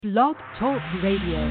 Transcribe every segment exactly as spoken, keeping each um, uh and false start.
Blog Talk Radio.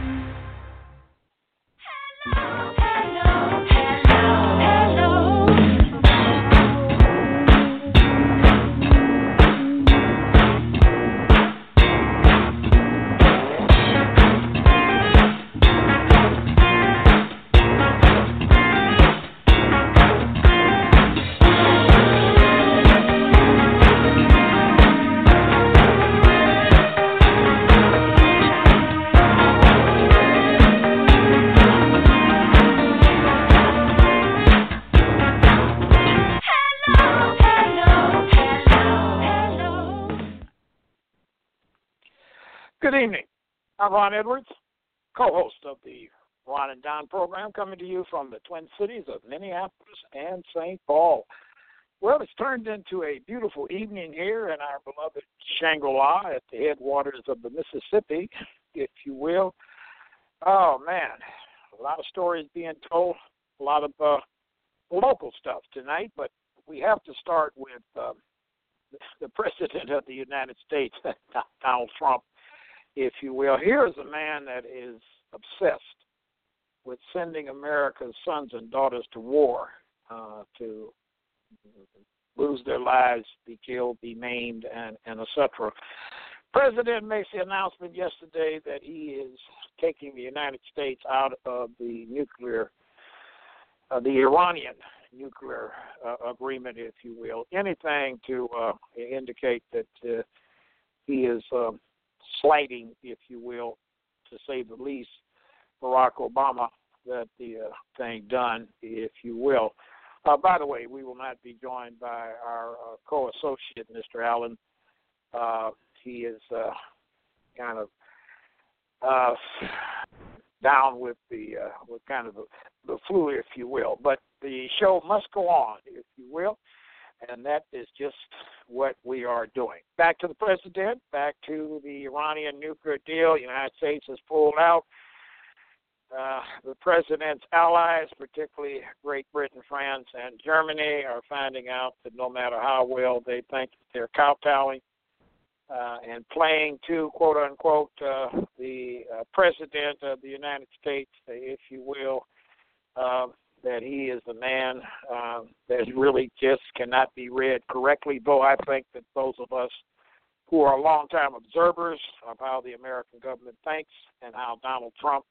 Good evening. I'm Ron Edwards, co-host of the Ron and Don program, coming to you from the Twin Cities of Minneapolis and Saint Paul. Well, it's turned into a beautiful evening here in our beloved Shangri-La at the headwaters of the Mississippi, if you will. Oh, man, a lot of stories being told, a lot of uh, local stuff tonight, but we have to start with uh, the President of the United States, Donald Trump, if you will. Here is a man that is obsessed with sending America's sons and daughters to war, uh, to lose their lives, be killed, be maimed, and, and et cetera. President makes the announcement yesterday that he is taking the United States out of the nuclear, uh, the Iranian nuclear uh, agreement, if you will. Anything to uh, indicate that uh, he is uh, slighting, if you will, to say the least, Barack Obama, that the uh, thing done, if you will. Uh, by the way, we will not be joined by our uh, co-associate, Mister Allen. Uh, he is uh, kind of uh, down with the uh, with kind of the, the flu, if you will. But the show must go on, if you will. And that is just what we are doing. Back to the president, back to the Iranian nuclear deal. The United States has pulled out. Uh, the president's allies, particularly Great Britain, France, and Germany, are finding out that no matter how well they think they're kowtowing uh, and playing to, quote unquote, uh, the uh, president of the United States, if you will, uh, that he is a man uh, that really just cannot be read correctly, though I think that those of us who are longtime observers of how the American government thinks and how Donald Trump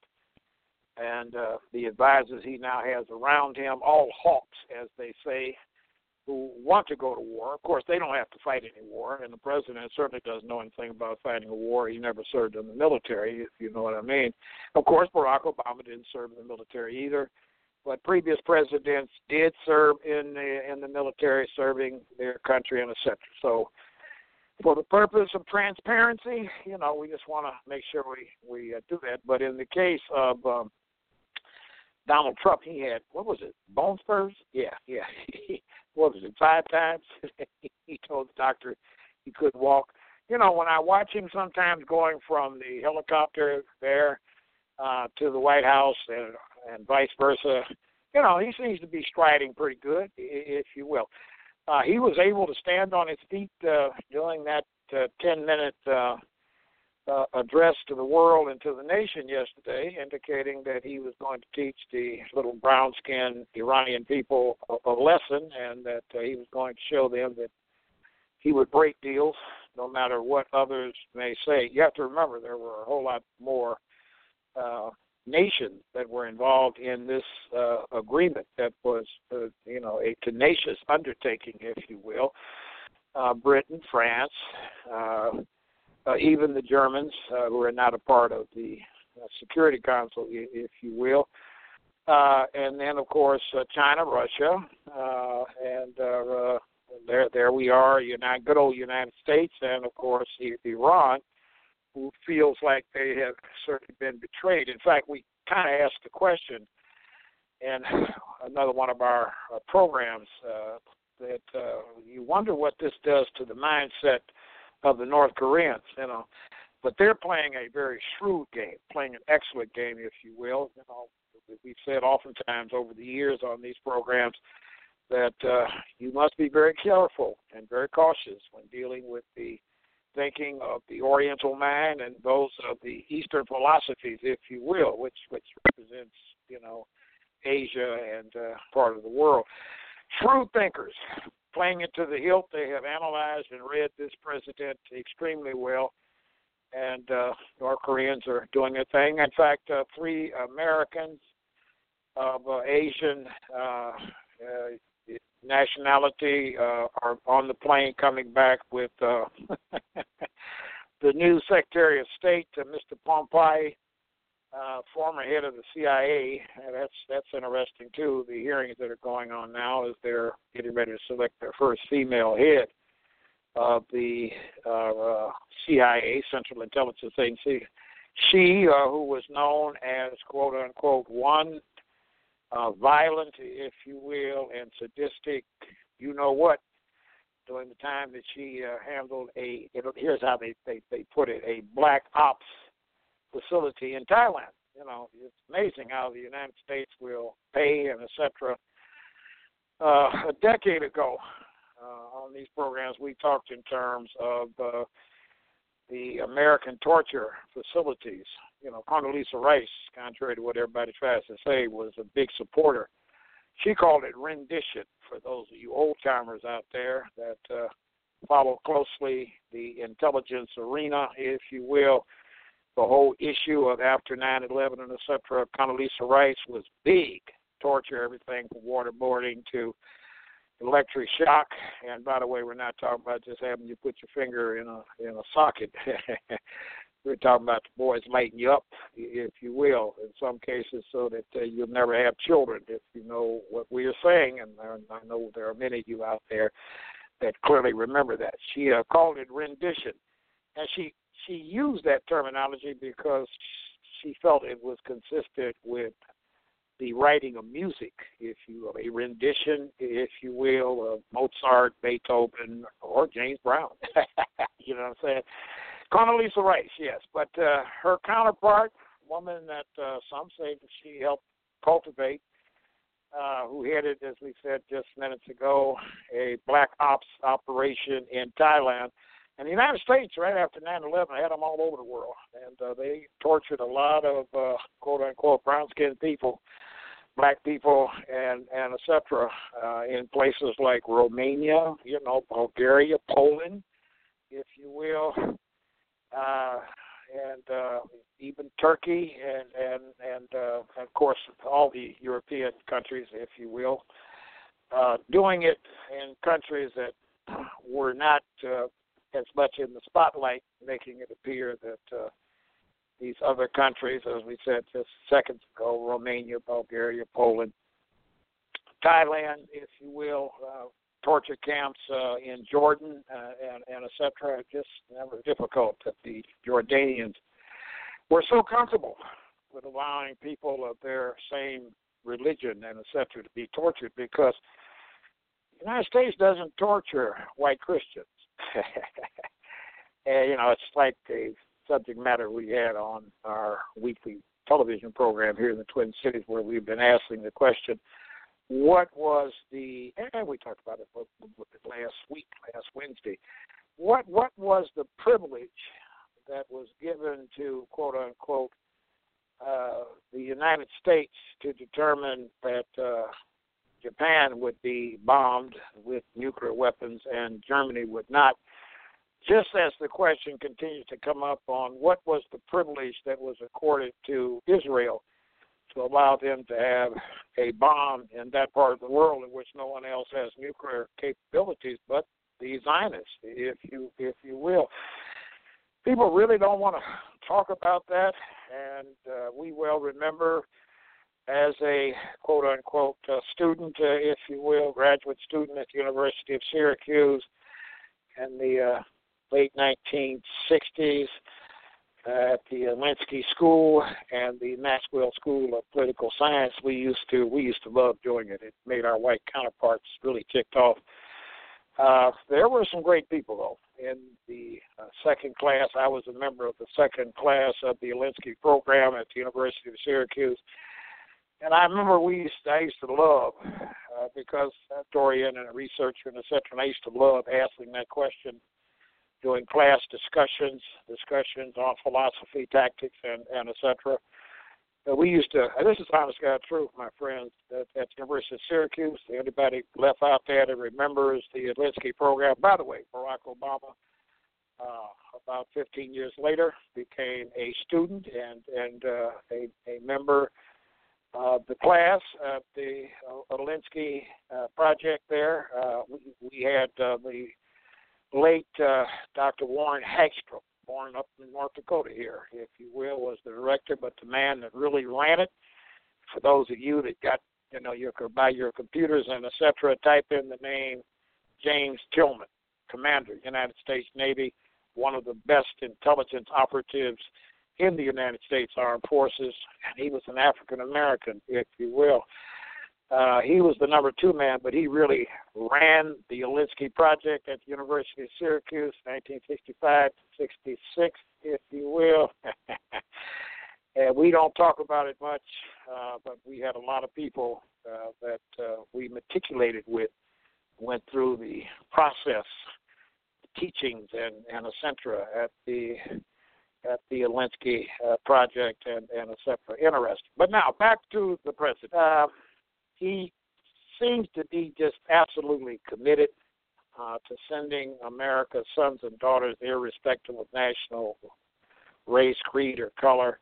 and uh, the advisors he now has around him, all hawks, as they say, who want to go to war. Of course, they don't have to fight any war, and the president certainly doesn't know anything about fighting a war. He never served in the military, if you know what I mean. Of course, Barack Obama didn't serve in the military either. But previous presidents did serve in the in the military, serving their country and et cetera. So, for the purpose of transparency, you know, we just want to make sure we we uh, do that. But in the case of um, Donald Trump, he had, what was it, bone spurs? Yeah, yeah. What was it, five times? He told the doctor he couldn't walk. You know, when I watch him sometimes going from the helicopter there uh, to the White House and and vice versa, you know, he seems to be striding pretty good, if you will. Uh, he was able to stand on his feet uh, during that uh, ten-minute uh, uh, address to the world and to the nation yesterday, indicating that he was going to teach the little brown-skinned Iranian people a, a lesson, and that uh, he was going to show them that he would break deals no matter what others may say. You have to remember there were a whole lot more uh, nations that were involved in this uh, agreement that was, uh, you know, a tenacious undertaking, if you will. Uh, Britain, France, uh, uh, even the Germans, uh, who are not a part of the uh, Security Council, if you will. Uh, and then, of course, uh, China, Russia, uh, and uh, uh, there, there we are, United, good old United States, and, of course, Iran, who feels like they have certainly been betrayed. In fact, we kind of asked the question in another one of our uh, programs uh, that uh, you wonder what this does to the mindset of the North Koreans, you know. But they're playing a very shrewd game, playing an excellent game, if you will. You know, we've said oftentimes over the years on these programs that uh, you must be very careful and very cautious when dealing with the thinking of the Oriental mind and those of the Eastern philosophies, if you will, which which represents, you know, Asia and uh, part of the world. Shrewd thinkers, playing it to the hilt. They have analyzed and read this president extremely well, and uh, North Koreans are doing their thing. In fact, uh, three Americans of uh, Asian uh, uh, nationality uh, are on the plane coming back with uh, the new Secretary of State, uh, Mister Pompeo, uh, former head of the C I A. And that's that's interesting too. The hearings that are going on now as they're getting ready to select their first female head of the uh, uh, C I A, Central Intelligence Agency. She, uh, who was known as quote unquote one uh, violent, if you will, and sadistic, you know what, during the time that she uh, handled a, it, here's how they, they, they put it, a black ops facility in Thailand. You know, it's amazing how the United States will pay and et cetera. Uh, a decade ago, uh, on these programs, we talked in terms of uh, the American torture facilities. You know, Condoleezza Rice, contrary to what everybody tries to say, was a big supporter. She called it rendition, for those of you old-timers out there that uh, follow closely the intelligence arena, if you will. The whole issue of after nine eleven and et cetera, Condoleezza Rice was big. Torture, everything from waterboarding to electric shock. And by the way, we're not talking about just having you put your finger in a in a socket. We're talking about the boys lighting you up, if you will, in some cases, so that uh, you'll never have children, if you know what we are saying. And I know there are many of you out there that clearly remember that. She uh, called it rendition. And she, she used that terminology because she felt it was consistent with the writing of music, if you will, a rendition, if you will, of Mozart, Beethoven, or James Brown. You know what I'm saying? Condoleezza Rice, yes, but uh, her counterpart, woman that uh, some say that she helped cultivate, uh, who headed, as we said just minutes ago, a black ops operation in Thailand. And the United States, right after nine eleven, had them all over the world, and uh, they tortured a lot of uh, quote-unquote brown-skinned people, black people, and, and et cetera, uh, in places like Romania, you know, Bulgaria, Poland, if you will, uh, and uh, even Turkey, and, and, and, uh, and, of course, all the European countries, if you will, uh, doing it in countries that were not uh, as much in the spotlight, making it appear that uh, these other countries, as we said just seconds ago, Romania, Bulgaria, Poland, Thailand, if you will, uh, torture camps uh, in Jordan, uh, and, and et cetera, just never difficult that the Jordanians were so comfortable with allowing people of their same religion and et cetera to be tortured, because the United States doesn't torture white Christians. And, you know, it's like a subject matter we had on our weekly television program here in the Twin Cities, where we've been asking the question, what was the, and we talked about it last week, last Wednesday, what what was the privilege that was given to, quote unquote, uh, the United States to determine that uh, Japan would be bombed with nuclear weapons and Germany would not? Just as the question continues to come up on what was the privilege that was accorded to Israel to allow them to have a bomb in that part of the world in which no one else has nuclear capabilities but the Zionists, if you if you will. People really don't want to talk about that, and uh, we well remember as a quote-unquote uh, student, uh, if you will, graduate student at the University of Syracuse in the uh, late nineteen sixties, Uh, at the Alinsky School and the Maxwell School of Political Science, we used to we used to love doing it. It made our white counterparts really ticked off. Uh, there were some great people, though. In the uh, second class, I was a member of the second class of the Alinsky program at the University of Syracuse. And I remember we used to, I used to love, uh, because I'm a historian and a researcher and et cetera, and I used to love asking that question doing class discussions, discussions on philosophy, tactics, and, and et cetera. Uh, we used to, and this is honest God truth, my friends, at, at the University of Syracuse. Anybody left out there that remembers the Alinsky program? By the way, Barack Obama, uh, about fifteen years later, became a student and, and uh, a, a member of the class at the uh, Alinsky uh, project there. Uh, we, we had uh, the late uh, Doctor Warren Hagstrom, born up in North Dakota here, if you will, was the director, but the man that really ran it. For those of you that got, you know, you could buy your computers and et cetera, type in the name James Tillman, Commander, United States Navy, one of the best intelligence operatives in the United States Armed Forces, and he was an African-American, if you will. Uh, he was the number two man, but he really ran the Alinsky project at the University of Syracuse, nineteen sixty-five to sixty-six, if you will. And we don't talk about it much, uh, but we had a lot of people uh, that uh, we matriculated with, went through the process, the teachings, and, and et cetera at the at the Alinsky uh, project and, and et cetera. Interesting. But now, back to the president. Uh, he seems to be just absolutely committed uh, to sending America's sons and daughters, irrespective of national race, creed, or color,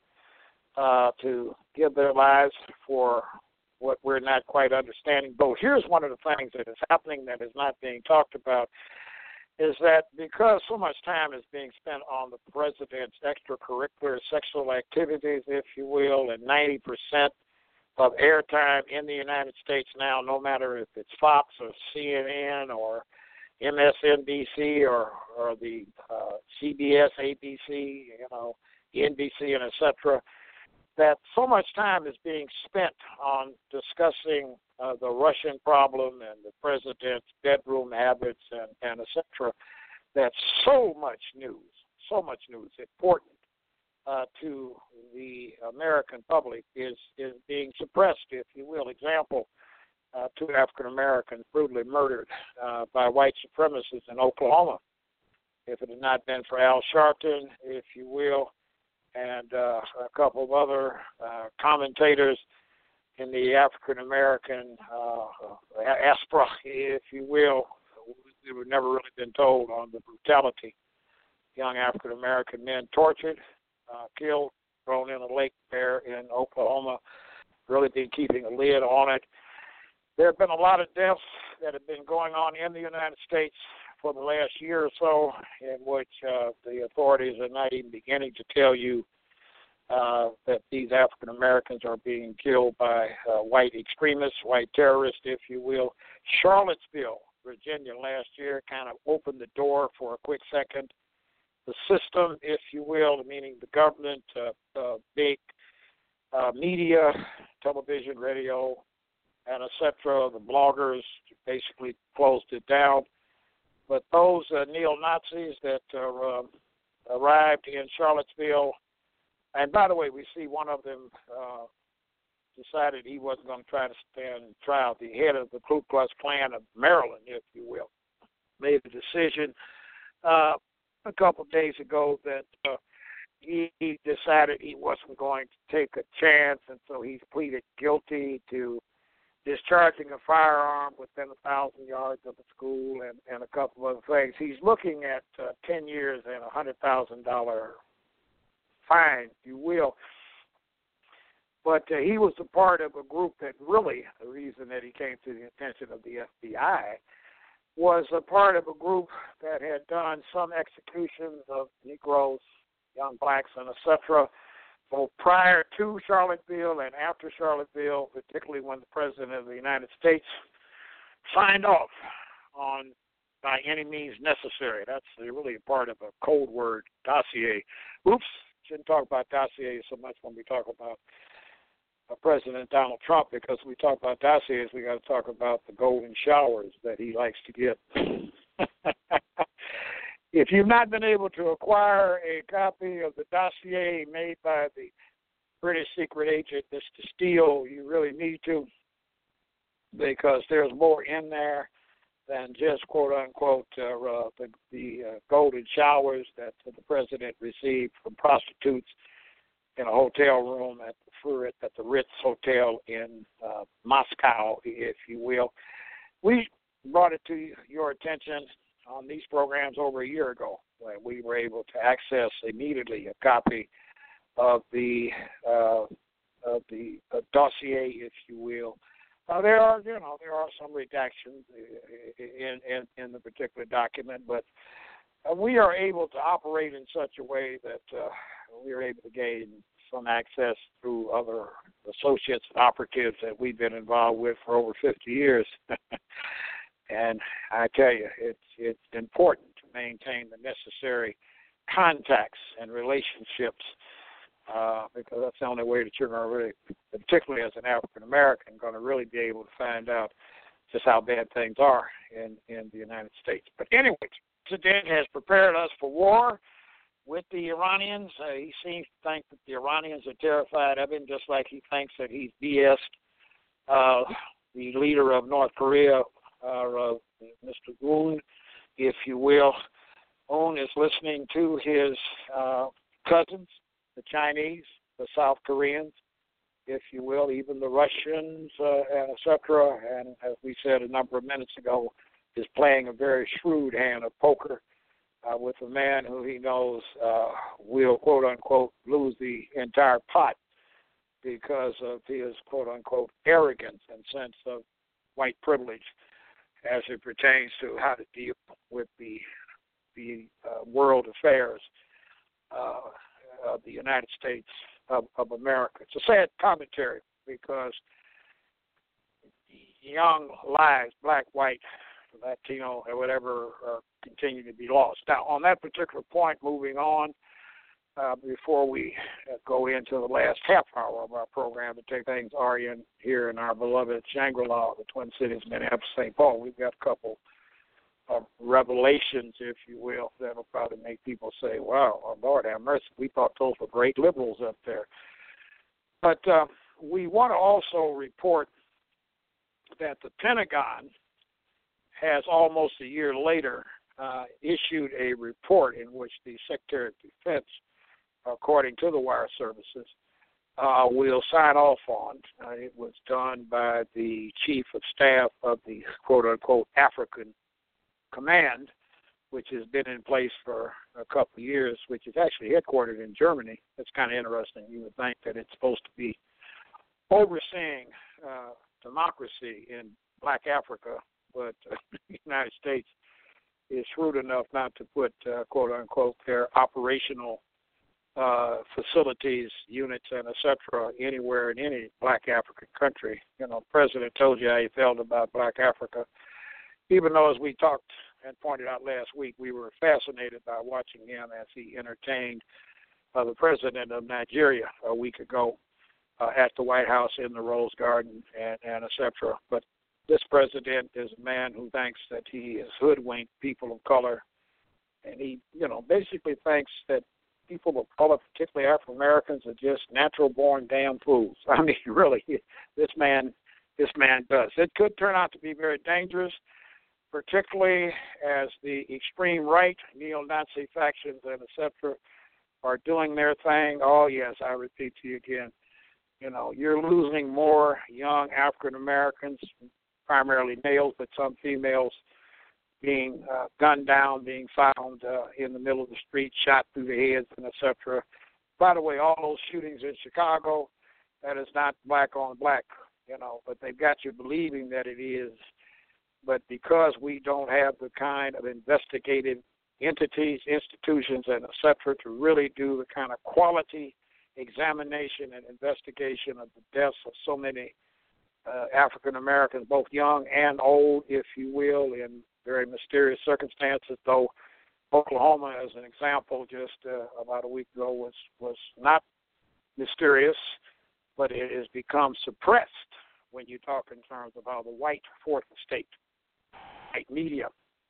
uh, to give their lives for what we're not quite understanding. But here's one of the things that is happening that is not being talked about, is that because so much time is being spent on the president's extracurricular sexual activities, if you will, and ninety percent of airtime in the United States now, no matter if it's Fox or C N N or M S N B C or, or the uh, C B S, A B C, you know, N B C, and et cetera, that so much time is being spent on discussing uh, the Russian problem and the president's bedroom habits and, and et cetera, that so much news, so much news, important uh, to the American public is, is being suppressed, if you will. Example, uh, two African Americans brutally murdered uh, by white supremacists in Oklahoma. If it had not been for Al Sharpton, if you will, and uh, a couple of other uh, commentators in the African American uh, diaspora, if you will, we would never really been told on the brutality. Young African American men tortured, uh, killed, thrown in a lake there in Oklahoma. Really been keeping a lid on it. There have been a lot of deaths that have been going on in the United States for the last year or so, in which uh, the authorities are not even beginning to tell you uh, that these African Americans are being killed by uh, white extremists, white terrorists, if you will. Charlottesville, Virginia, last year kind of opened the door for a quick second. The system, if you will, meaning the government, uh, uh, big uh, media, television, radio, and et cetera, the bloggers basically closed it down. But those uh, neo-Nazis that uh, uh, arrived in Charlottesville, and by the way, we see one of them uh, decided he wasn't going to try to stand trial. The head of the Ku Klux Klan of Maryland, if you will, made the decision uh, a couple of days ago that uh, he, he decided he wasn't going to take a chance, and so he's pleaded guilty to discharging a firearm within a thousand yards of a school and, and a couple of other things. He's looking at uh, ten years and a one hundred thousand dollars fine, if you will. But uh, he was a part of a group that really, the reason that he came to the attention of the F B I, was a part of a group that had done some executions of Negroes, young blacks, and et cetera, both prior to Charlottesville and after Charlottesville, particularly when the President of the United States signed off on by any means necessary. That's really a part of a code word dossier. Oops, shouldn't talk about dossiers so much when we talk about uh, President Donald Trump, because we talk about dossiers, we got to talk about the golden showers that he likes to get. If you've not been able to acquire a copy of the dossier made by the British secret agent, Mister Steele, you really need to, because there's more in there than just quote unquote uh, uh, the, the uh, golden showers that uh, the president received from prostitutes in a hotel room at the at the Ritz Hotel in uh, Moscow, if you will. We brought it to your attention on these programs over a year ago, when we were able to access immediately a copy of the uh, of the uh, dossier, if you will. Uh, there are, you know, there are some redactions in in, in the particular document, but uh, we are able to operate in such a way that uh, we are able to gain some access through other associates and operatives that we've been involved with for over fifty years. And I tell you, it's it's important to maintain the necessary contacts and relationships uh, because that's the only way that you're going to really, particularly as an African American, going to really be able to find out just how bad things are in, in the United States. But anyway, President has prepared us for war with the Iranians. Uh, he seems to think that the Iranians are terrified of him, just like he thinks that he's B S'd uh, the leader of North Korea, uh, uh, Mister Moon, if you will. Moon is listening to his uh, cousins, the Chinese, the South Koreans, if you will, even the Russians, uh, and et cetera. And as we said a number of minutes ago, is playing a very shrewd hand of poker Uh, with a man who he knows uh, will, quote, unquote, lose the entire pot because of his, quote, unquote, arrogance and sense of white privilege as it pertains to how to deal with the the uh, world affairs uh, of the United States of, of America. It's a sad commentary because young lives, black, white, Latino, or whatever, uh, continue to be lost. Now, on that particular point, moving on, uh, before we uh, go into the last half hour of our program to take things are in here in our beloved Shangri-La, the Twin Cities, Minneapolis, Saint Paul, we've got a couple of revelations, if you will, that'll probably make people say, wow, oh, Lord have mercy, we thought those were great liberals up there. But uh, we want to also report that the Pentagon has almost a year later uh, issued a report in which the Secretary of Defense, according to the wire services, uh, will sign off on. Uh, it was done by the Chief of Staff of the quote-unquote African Command, which has been in place for a couple of years, which is actually headquartered in Germany. That's kind of interesting. You would think that it's supposed to be overseeing uh, democracy in black Africa, but uh, the United States is shrewd enough not to put, uh, quote, unquote, their operational uh, facilities, units, and et cetera, anywhere in any black African country. You know, the president told you how he felt about black Africa, even though, as we talked and pointed out last week, we were fascinated by watching him as he entertained uh, the president of Nigeria a week ago uh, at the White House in the Rose Garden and, and et cetera. But this president is a man who thinks that he has hoodwinked people of color, and he, you know, basically thinks that people of color, particularly African Americans, are just natural-born damn fools. I mean, really, this man, this man does. It could turn out to be very dangerous, particularly as the extreme right, neo-Nazi factions, and et cetera, are doing their thing. Oh yes, I repeat to you again. You know, you're losing more young African Americans, primarily males, but some females, being uh, gunned down, being found uh, in the middle of the street, shot through the heads, and et cetera. By the way, all those shootings in Chicago, that is not black on black, you know, but they've got you believing that it is. But because we don't have the kind of investigative entities, institutions, and et cetera, to really do the kind of quality examination and investigation of the deaths of so many Uh, African Americans, both young and old, if you will, in very mysterious circumstances, though Oklahoma, as an example, just uh, about a week ago was, was not mysterious, but it has become suppressed when you talk in terms of how the white fourth estate, white media,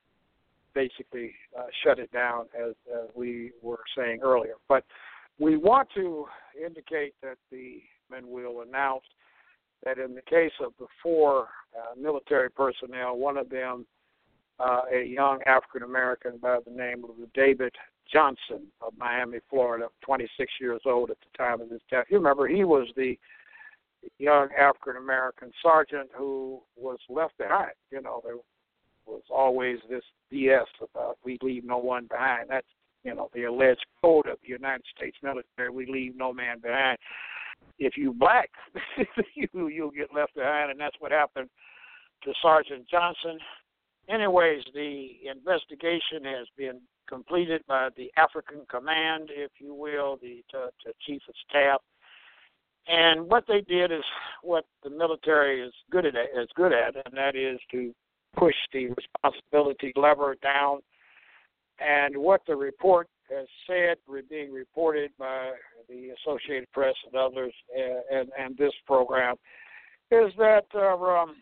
basically uh, shut it down, as, as we were saying earlier. But we want to indicate that the men will announce that in the case of the four uh, military personnel, one of them uh, a young African American by the name of David Johnson of Miami, Florida, twenty-six years old at the time of his death. You remember he was the young African American sergeant who was left behind. You know, there was always this B S about we leave no one behind. That's, you know, the alleged code of the United States military. We leave no man behind. If you black, you you'll get left behind, and that's what happened to Sergeant Johnson. Anyways, the investigation has been completed by the African Command, if you will, the, the, the Chief of Staff. And what they did is what the military is good at, is good at, and that is to push the responsibility lever down. And what the report has said, being reported by the Associated Press and others, and, and, and this program, is that uh, um,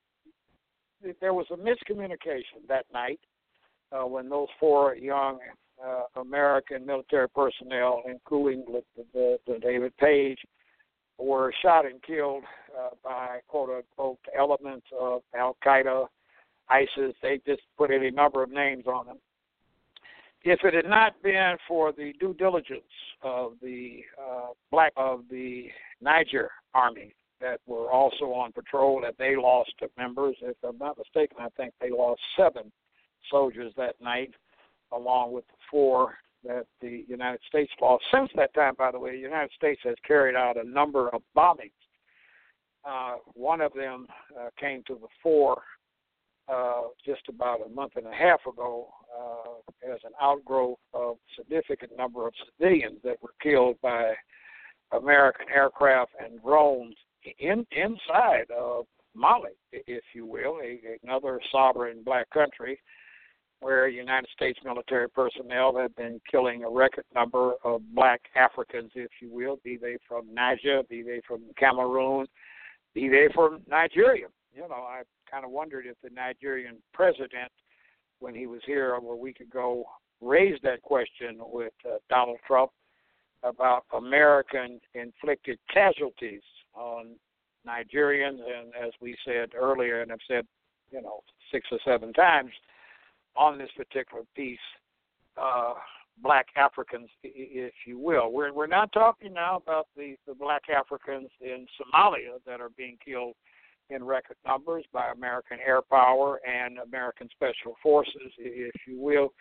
there was a miscommunication that night uh, when those four young uh, American military personnel, including the, the, the David Page, were shot and killed uh, by, quote-unquote, elements of Al-Qaeda, ISIS. They just put any number of names on them. If it had not been for the due diligence of the uh, black of the Niger Army that were also on patrol, that they lost members, if I'm not mistaken, I think they lost seven soldiers that night, along with the four that the United States lost. Since that time, by the way, the United States has carried out a number of bombings. Uh, one of them uh, came to the fore uh, just about a month and a half ago uh, as an outgrowth of a significant number of civilians that were killed by American aircraft and drones in inside of Mali, if you will, a, another sovereign black country, where United States military personnel have been killing a record number of black Africans, if you will, be they from Niger, be they from Cameroon, be they from Nigeria. You know, I kind of wondered if the Nigerian president, when he was here over a week ago, raised that question with uh, Donald Trump about American-inflicted casualties on Nigerians, and as we said earlier, and I've said, you know, six or seven times, on this particular piece, uh, black Africans, if you will. We're we're not talking now about the, the black Africans in Somalia that are being killed in record numbers by American air power and American special forces, if you will.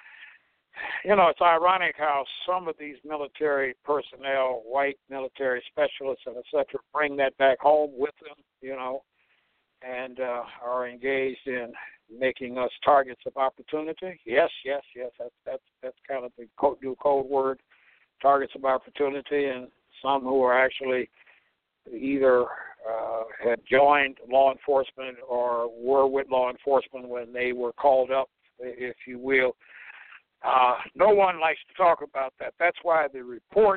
You know, it's ironic how some of these military personnel, white military specialists and et cetera, bring that back home with them, you know, and uh, are engaged in making us targets of opportunity. Yes, yes, yes. That's that's that's kind of the code, new code word, targets of opportunity, and some who are actually either uh, had joined law enforcement or were with law enforcement when they were called up, if you will. Uh, no one likes to talk about that. That's why the report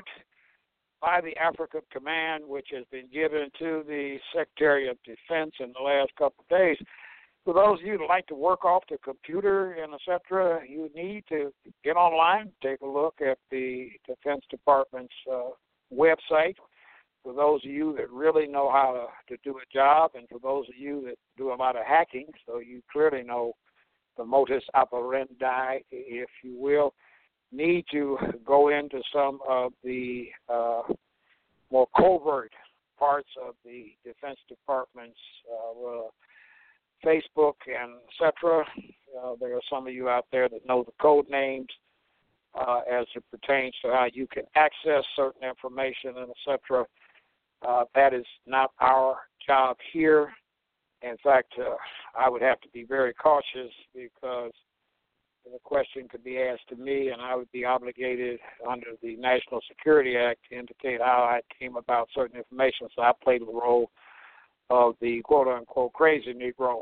by the African Command, which has been given to the Secretary of Defense in the last couple of days, for those of you that like to work off the computer and et cetera, you need to get online, take a look at the Defense Department's uh, website. For those of you that really know how to, to do a job, and for those of you that do a lot of hacking, so you clearly know the modus operandi, if you will, need to go into some of the uh, more covert parts of the Defense Department's uh, uh, Facebook and et cetera. Uh, there are some of you out there that know the code names uh, as it pertains to how you can access certain information and et cetera. Uh, that is not our job here. In fact, uh, I would have to be very cautious because the question could be asked to me, and I would be obligated under the National Security Act to indicate how I came about certain information. So I played the role of the quote-unquote crazy Negro.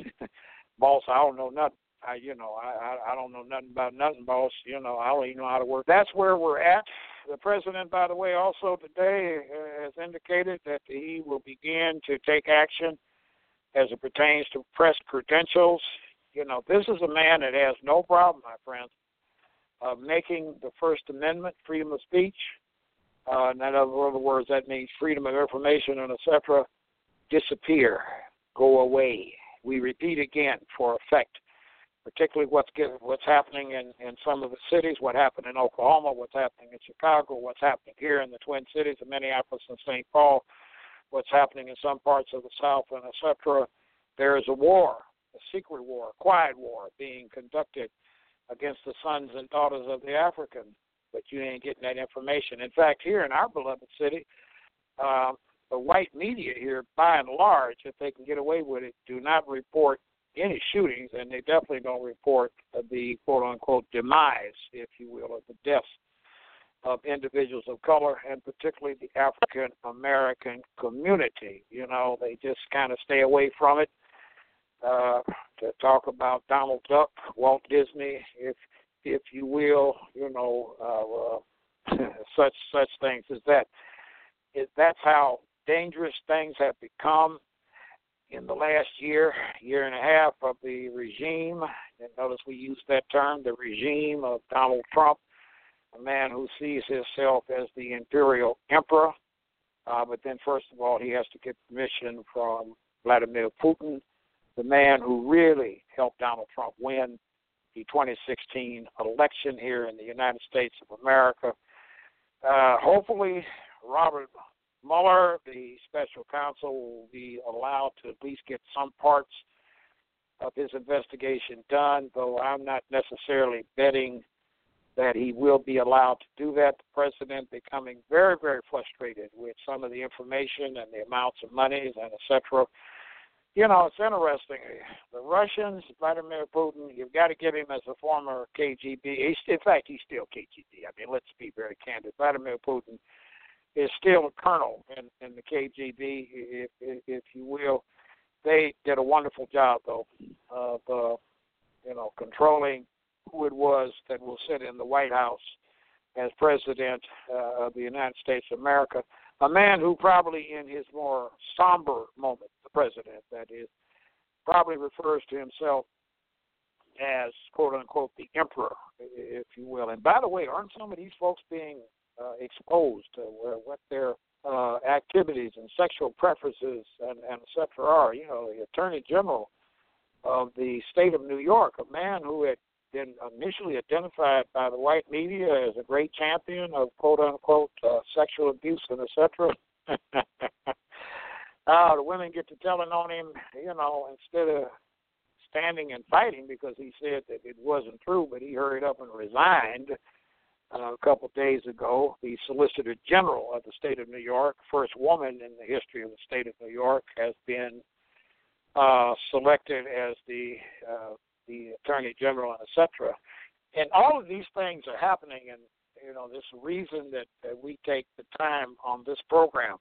Boss, I don't know nothing. I, you know, I, I I don't know nothing about nothing, boss. You know, I don't even know how to work. That's where we're at. The president, by the way, also today has indicated that he will begin to take action as it pertains to press credentials. You know, this is a man that has no problem, my friends, of making the First Amendment, freedom of speech, uh, in other words, that means freedom of information and et cetera, disappear, go away. We repeat again for effect. particularly what's get, what's happening in, in some of the cities, what happened in Oklahoma, what's happening in Chicago, what's happening here in the Twin Cities of Minneapolis and Saint Paul, what's happening in some parts of the South, and et cetera. There is a war, a secret war, a quiet war being conducted against the sons and daughters of the African, but you ain't getting that information. In fact, here in our beloved city, uh, the white media here, by and large, if they can get away with it, do not report any shootings, and they definitely don't report the quote-unquote demise, if you will, of the deaths of individuals of color, and particularly the African-American community. You know, they just kind of stay away from it. Uh, to talk about Donald Duck, Walt Disney, if if you will, you know, uh, uh, such such things as that. It, that's how dangerous things have become in the last year, year and a half of the regime. And notice we use that term, the regime of Donald Trump, a man who sees himself as the imperial emperor. Uh, but then, first of all, he has to get permission from Vladimir Putin, the man who really helped Donald Trump win the twenty sixteen election here in the United States of America. Uh, hopefully, Robert Mueller, the special counsel, will be allowed to at least get some parts of his investigation done, though I'm not necessarily betting that he will be allowed to do that. The president becoming very, very frustrated with some of the information and the amounts of monies and et cetera. You know, it's interesting. The Russians, Vladimir Putin, you've got to give him as a former K G B. He's, in fact, he's still K G B. I mean, let's be very candid. Vladimir Putin is still a colonel in, in the K G B, if, if, if you will. They did a wonderful job, though, of, uh, you know, controlling who it was that will sit in the White House as president uh, of the United States of America. A man who probably in his more somber moment, the president, that is, probably refers to himself as, quote-unquote, the emperor, if you will. And by the way, aren't some of these folks being uh, exposed to where, what their uh, activities and sexual preferences and, and et cetera are? You know, the Attorney General of the state of New York, a man who had been initially identified by the white media as a great champion of quote-unquote uh, sexual abuse and et cetera. uh, the women get to telling on him, you know, instead of standing and fighting because he said that it wasn't true, but he hurried up and resigned uh, a couple of days ago. The Solicitor General of the state of New York, first woman in the history of the state of New York, has been uh, selected as the uh, the Attorney General, and et cetera. And all of these things are happening, and, you know, this reason that, that we take the time on this program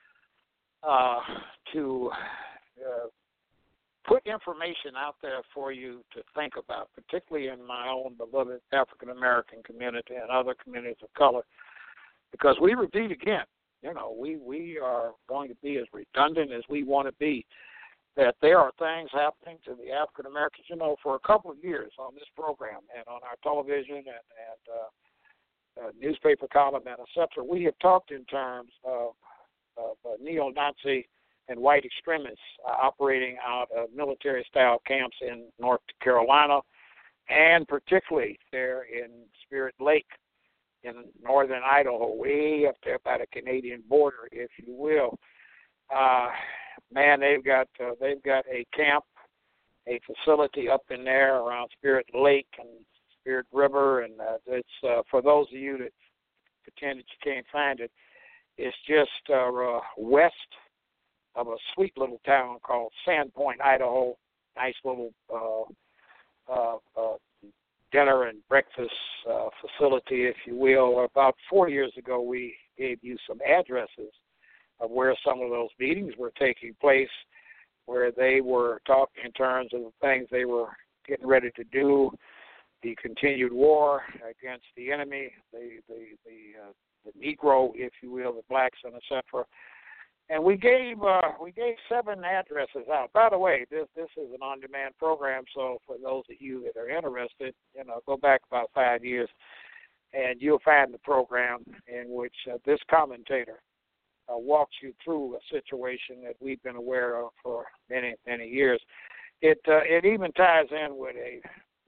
uh, to uh, put information out there for you to think about, particularly in my own beloved African-American community and other communities of color, because we repeat again, you know, we, we are going to be as redundant as we want to be, that there are things happening to the African Americans. You know, for a couple of years on this program and on our television and, and uh, uh, newspaper column and et cetera, we have talked in terms of, of uh, neo-Nazi and white extremists uh, operating out of military-style camps in North Carolina, and particularly there in Spirit Lake in northern Idaho, way up there by the Canadian border, if you will. Uh, man, they've got uh, they've got a camp, a facility up in there around Spirit Lake and Spirit River, and uh, it's uh, for those of you that pretend that you can't find it, it's just uh, uh, west of a sweet little town called Sandpoint, Idaho. Nice little uh, uh, uh, dinner and breakfast uh, facility, if you will. About four years ago, we gave you some addresses of where some of those meetings were taking place, where they were talking in terms of the things they were getting ready to do, the continued war against the enemy, the the the, uh, the Negro, if you will, the blacks, and et cetera. And we gave uh, we gave seven addresses out. By the way, this this is an on-demand program, so for those of you that are interested, you know, go back about five years, and you'll find the program in which uh, this commentator Uh, walks you through a situation that we've been aware of for many, many years. It uh, it even ties in with a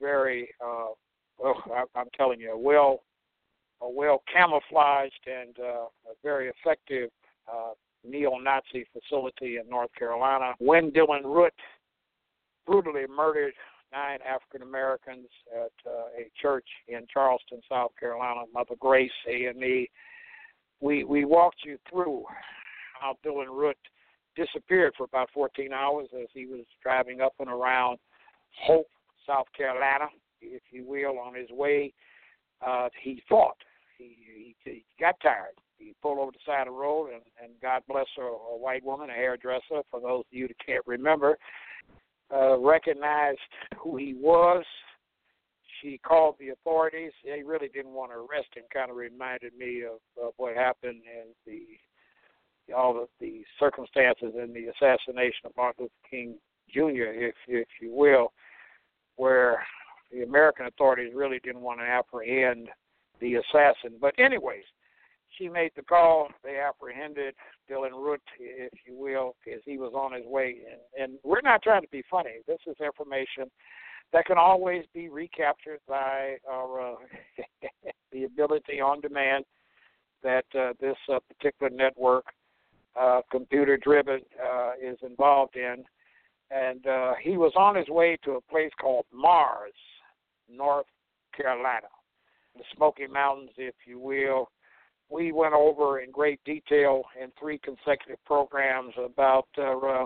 very, uh, well, I, I'm telling you, a well, a well camouflaged and uh, a very effective uh, neo-Nazi facility in North Carolina. When Dylan Root brutally murdered nine African Americans at uh, a church in Charleston, South Carolina, Mother Grace A M E. We we walked you through how Dylan Root disappeared for about fourteen hours as he was driving up and around Hope, South Carolina, if you will, on his way. Uh, he fought. He, he, he got tired. He pulled over the side of the road, and, and God bless her, a white woman, a hairdresser, for those of you that can't remember, uh, recognized who he was. She called the authorities. They really didn't want to arrest him. Kind of reminded me of, of what happened in the all of the circumstances in the assassination of Martin Luther King Junior, if if you will, where the American authorities really didn't want to apprehend the assassin. But anyways, she made the call. They apprehended Dylan Root, if you will, because he was on his way. And, and we're not trying to be funny. This is information that can always be recaptured by our, uh, the ability on demand that uh, this uh, particular network, uh, computer-driven, uh, is involved in. And uh, he was on his way to a place called Mars, North Carolina, the Smoky Mountains, if you will. We went over in great detail in three consecutive programs about uh, uh, uh,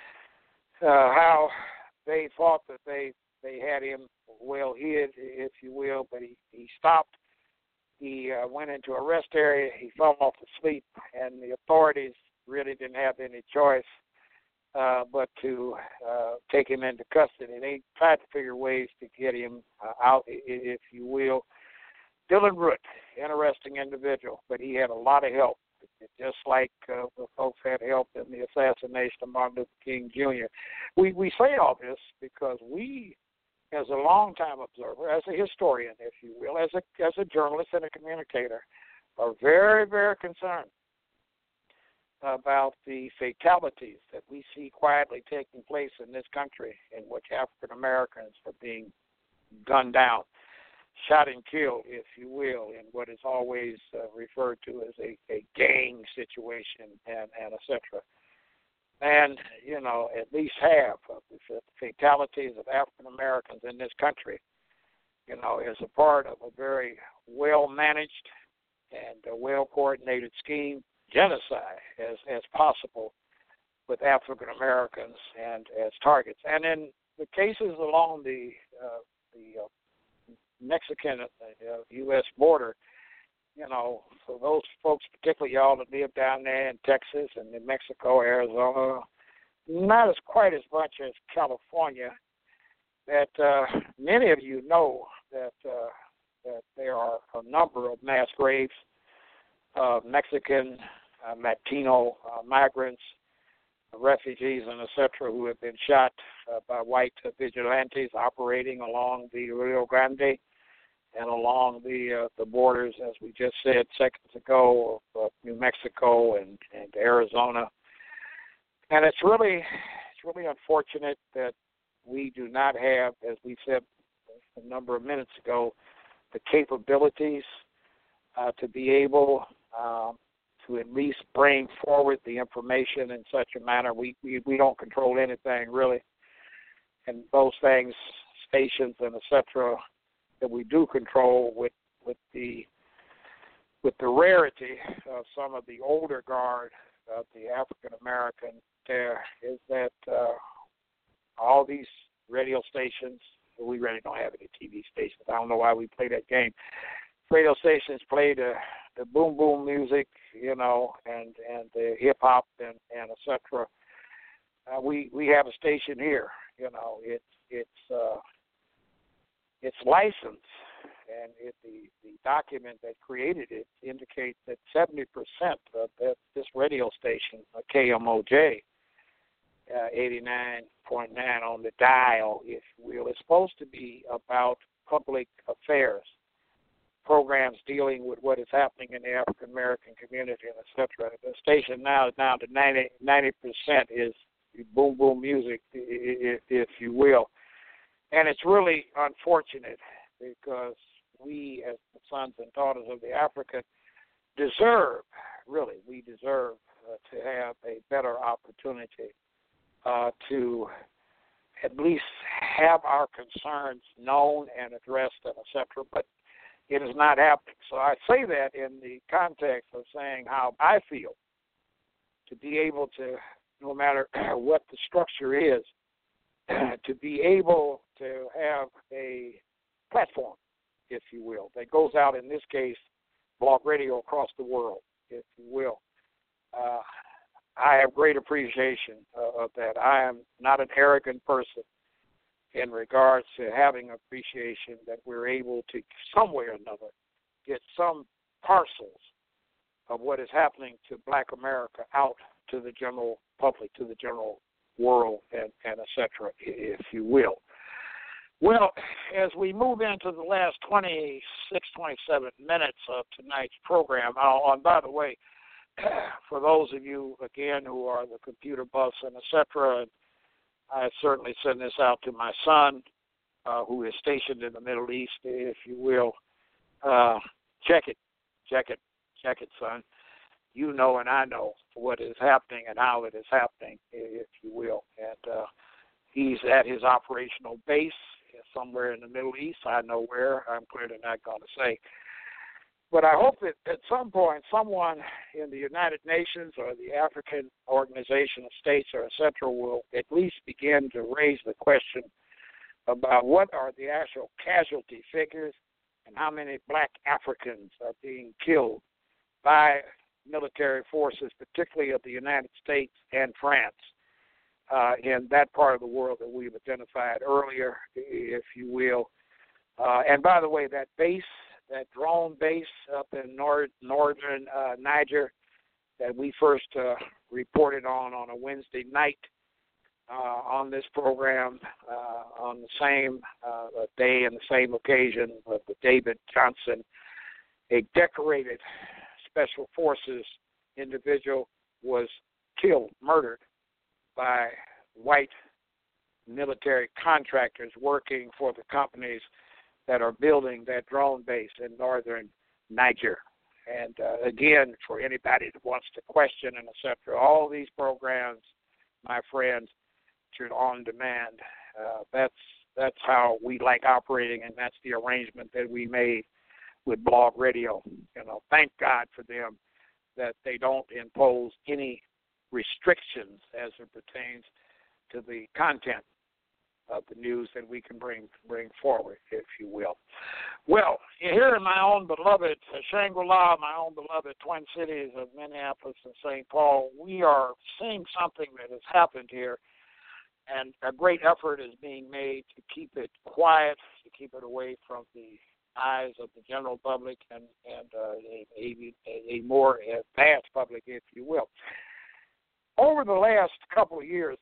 how they thought that they they had him well hid, if you will, but he, he stopped. He uh, went into a rest area. He fell off asleep, and the authorities really didn't have any choice uh, but to uh, take him into custody. They tried to figure ways to get him uh, out, if you will. Dylan Root, interesting individual, but he had a lot of help, just like uh, the folks had help in the assassination of Martin Luther King Junior We we say all this because we, as a longtime observer, as a historian, if you will, as a as a journalist and a communicator, are very, very concerned about the fatalities that we see quietly taking place in this country, in which African Americans are being gunned down, shot and killed, if you will, in what is always uh, referred to as a, a gang situation, and, and et cetera. And, you know, at least half of the fatalities of African Americans in this country, you know, is a part of a very well-managed and a well-coordinated scheme, genocide as, as possible, with African Americans and as targets. And in the cases along the, uh, the uh, Mexican uh, U S border, you know, for those folks, particularly y'all that live down there in Texas and New Mexico, Arizona, not as quite as much as California, that uh, many of you know that uh, that there are a number of mass graves of Mexican, uh, Latino uh, migrants, refugees, and et cetera, who have been shot uh, by white vigilantes operating along the Rio Grande and along the uh, the borders, as we just said seconds ago, of uh, New Mexico and, and Arizona. And it's really it's really unfortunate that we do not have, as we said a number of minutes ago, the capabilities uh, to be able um, to at least bring forward the information in such a manner. We, we, we don't control anything, really. And those things, stations and et cetera, that we do control with with the with the rarity of some of the older guard of the African American, there is that uh, all these radio stations, we really don't have any T V stations. I don't know why we play that game. Radio stations play the, the boom boom music, you know, and, and the hip hop and, and et cetera. Uh, we we have a station here, you know. It's it's uh, it's licensed, and it, the the document that created it indicates that seventy percent of that, this radio station, K M O J, uh, eighty-nine point nine on the dial, if you will, is supposed to be about public affairs, programs dealing with what is happening in the African American community, and et cetera. The station now is down to ninety percent is boom boom music, if, if you will. And it's really unfortunate because we, as the sons and daughters of the African, deserve, really, we deserve uh, to have a better opportunity uh, to at least have our concerns known and addressed and et cetera, but it is not happening. So I say that in the context of saying how I feel to be able to, no matter what the structure is, to be able to have a platform, if you will, that goes out, in this case, Blog Radio across the world, if you will. Uh, I have great appreciation uh, of that. I am not an arrogant person in regards to having appreciation that we're able to, some way or another, get some parcels of what is happening to Black America out to the general public, to the general world, and, and et cetera, if you will. Well, as we move into the last twenty-six, twenty-seven minutes of tonight's program, oh, and by the way, for those of you, again, who are the computer buffs and et cetera, I certainly send this out to my son, uh, who is stationed in the Middle East, if you will. Uh, check it, check it, check it, son. You know and I know what is happening and how it is happening, if you will. And uh, he's at his operational base somewhere in the Middle East. I know where. I'm clearly not going to say. But I hope that at some point someone in the United Nations or the African Organization of States or et cetera will at least begin to raise the question about what are the actual casualty figures and how many Black Africans are being killed by military forces, particularly of the United States and France, uh, in that part of the world that we've identified earlier, if you will. Uh, and by the way, that base, that drone base up in nor- northern uh, Niger that we first uh, reported on on a Wednesday night uh, on this program, uh, on the same uh, day and the same occasion of the David Johnson, a decorated Special Forces individual, was killed, murdered by white military contractors working for the companies that are building that drone base in northern Niger. And uh, again, for anybody that wants to question and et cetera, all these programs, my friends, should on demand. Uh, that's that's how we like operating, and that's the arrangement that we made with Blog Radio. You know, thank God for them that they don't impose any restrictions as it pertains to the content of the news that we can bring bring forward, if you will. Well, here in my own beloved Shangri-La, my own beloved Twin Cities of Minneapolis and Saint Paul, we are seeing something that has happened here, and a great effort is being made to keep it quiet, to keep it away from the eyes of the general public and, and uh, a, a, a more advanced public, if you will. Over the last couple of years,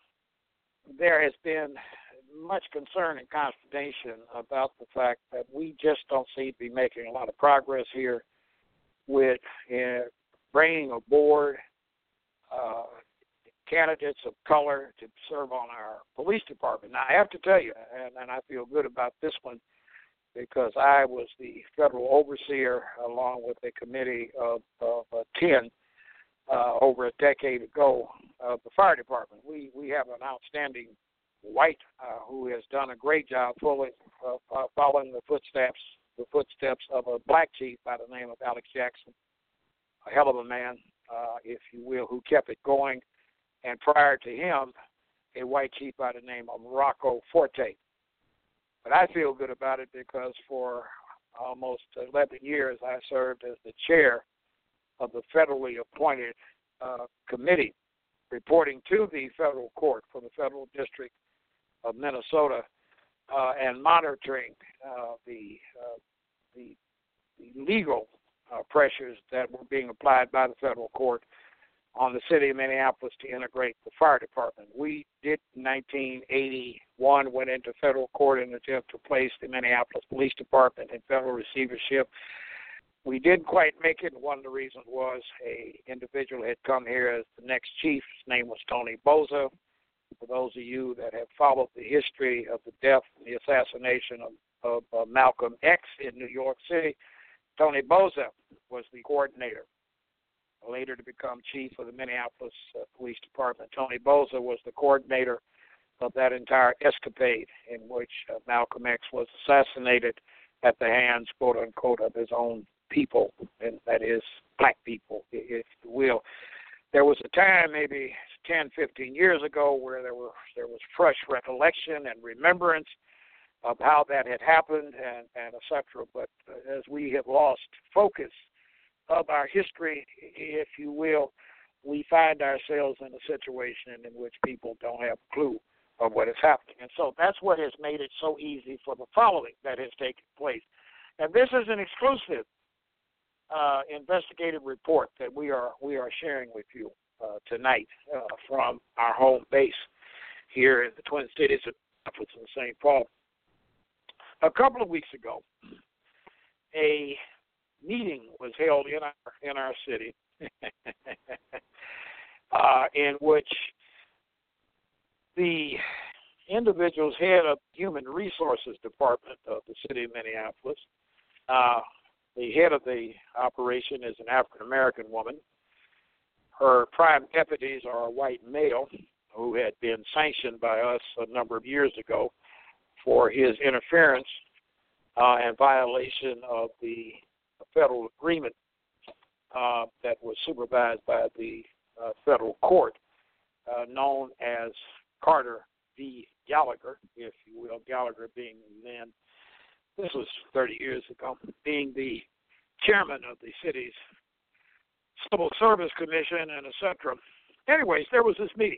there has been much concern and consternation about the fact that we just don't seem to be making a lot of progress here with uh, bringing aboard uh, candidates of color to serve on our police department. Now, I have to tell you, and, and I feel good about this one, because I was the federal overseer along with a committee of, of uh, ten uh, over a decade ago of the fire department. We we have an outstanding white uh, who has done a great job following, uh, following the footsteps the footsteps of a black chief by the name of Alex Jackson, a hell of a man, uh, if you will, who kept it going. And prior to him, a white chief by the name of Rocco Forte. But I feel good about it because for almost eleven years I served as the chair of the federally appointed uh, committee reporting to the federal court for the Federal District of Minnesota uh, and monitoring uh, the, uh, the the legal uh, pressures that were being applied by the federal court on the city of Minneapolis to integrate the fire department. We did in nineteen eighty-one, went into federal court in an attempt to place the Minneapolis Police Department in federal receivership. We didn't quite make it, and one of the reasons was a individual had come here as the next chief. His name was Tony Boza. for those of you that have followed the history of the death and the assassination of, of uh, Malcolm X in New York City, Tony Bozell was the coordinator. Later to become chief of the Minneapolis uh, Police Department, Tony Bozell was the coordinator of that entire escapade in which uh, Malcolm X was assassinated at the hands, quote unquote, of his own people, and that is black people, if you will. There was a time, maybe ten, fifteen years ago, where there were there was fresh recollection and remembrance of how that had happened, and, and et cetera. But uh, as we have lost focus of our history, if you will, we find ourselves in a situation in which people don't have a clue of what is happening. And so that's what has made it so easy for the following that has taken place. And this is an exclusive uh, investigative report that we are we are sharing with you uh, tonight uh, from our home base here in the Twin Cities of Minneapolis and Saint Paul. A couple of weeks ago, a meeting was held in our in our city, uh, in which the individual's head of Human Resources Department of the city of Minneapolis, uh, the head of the operation is an African American woman. Her prime deputies are a white male who had been sanctioned by us a number of years ago for his interference uh, and violation of the federal agreement uh, that was supervised by the uh, federal court, uh, known as Carter v. Gallagher, if you will, Gallagher being then, this was thirty years ago, being the chairman of the city's Civil Service Commission and et cetera. Anyways, there was this meeting.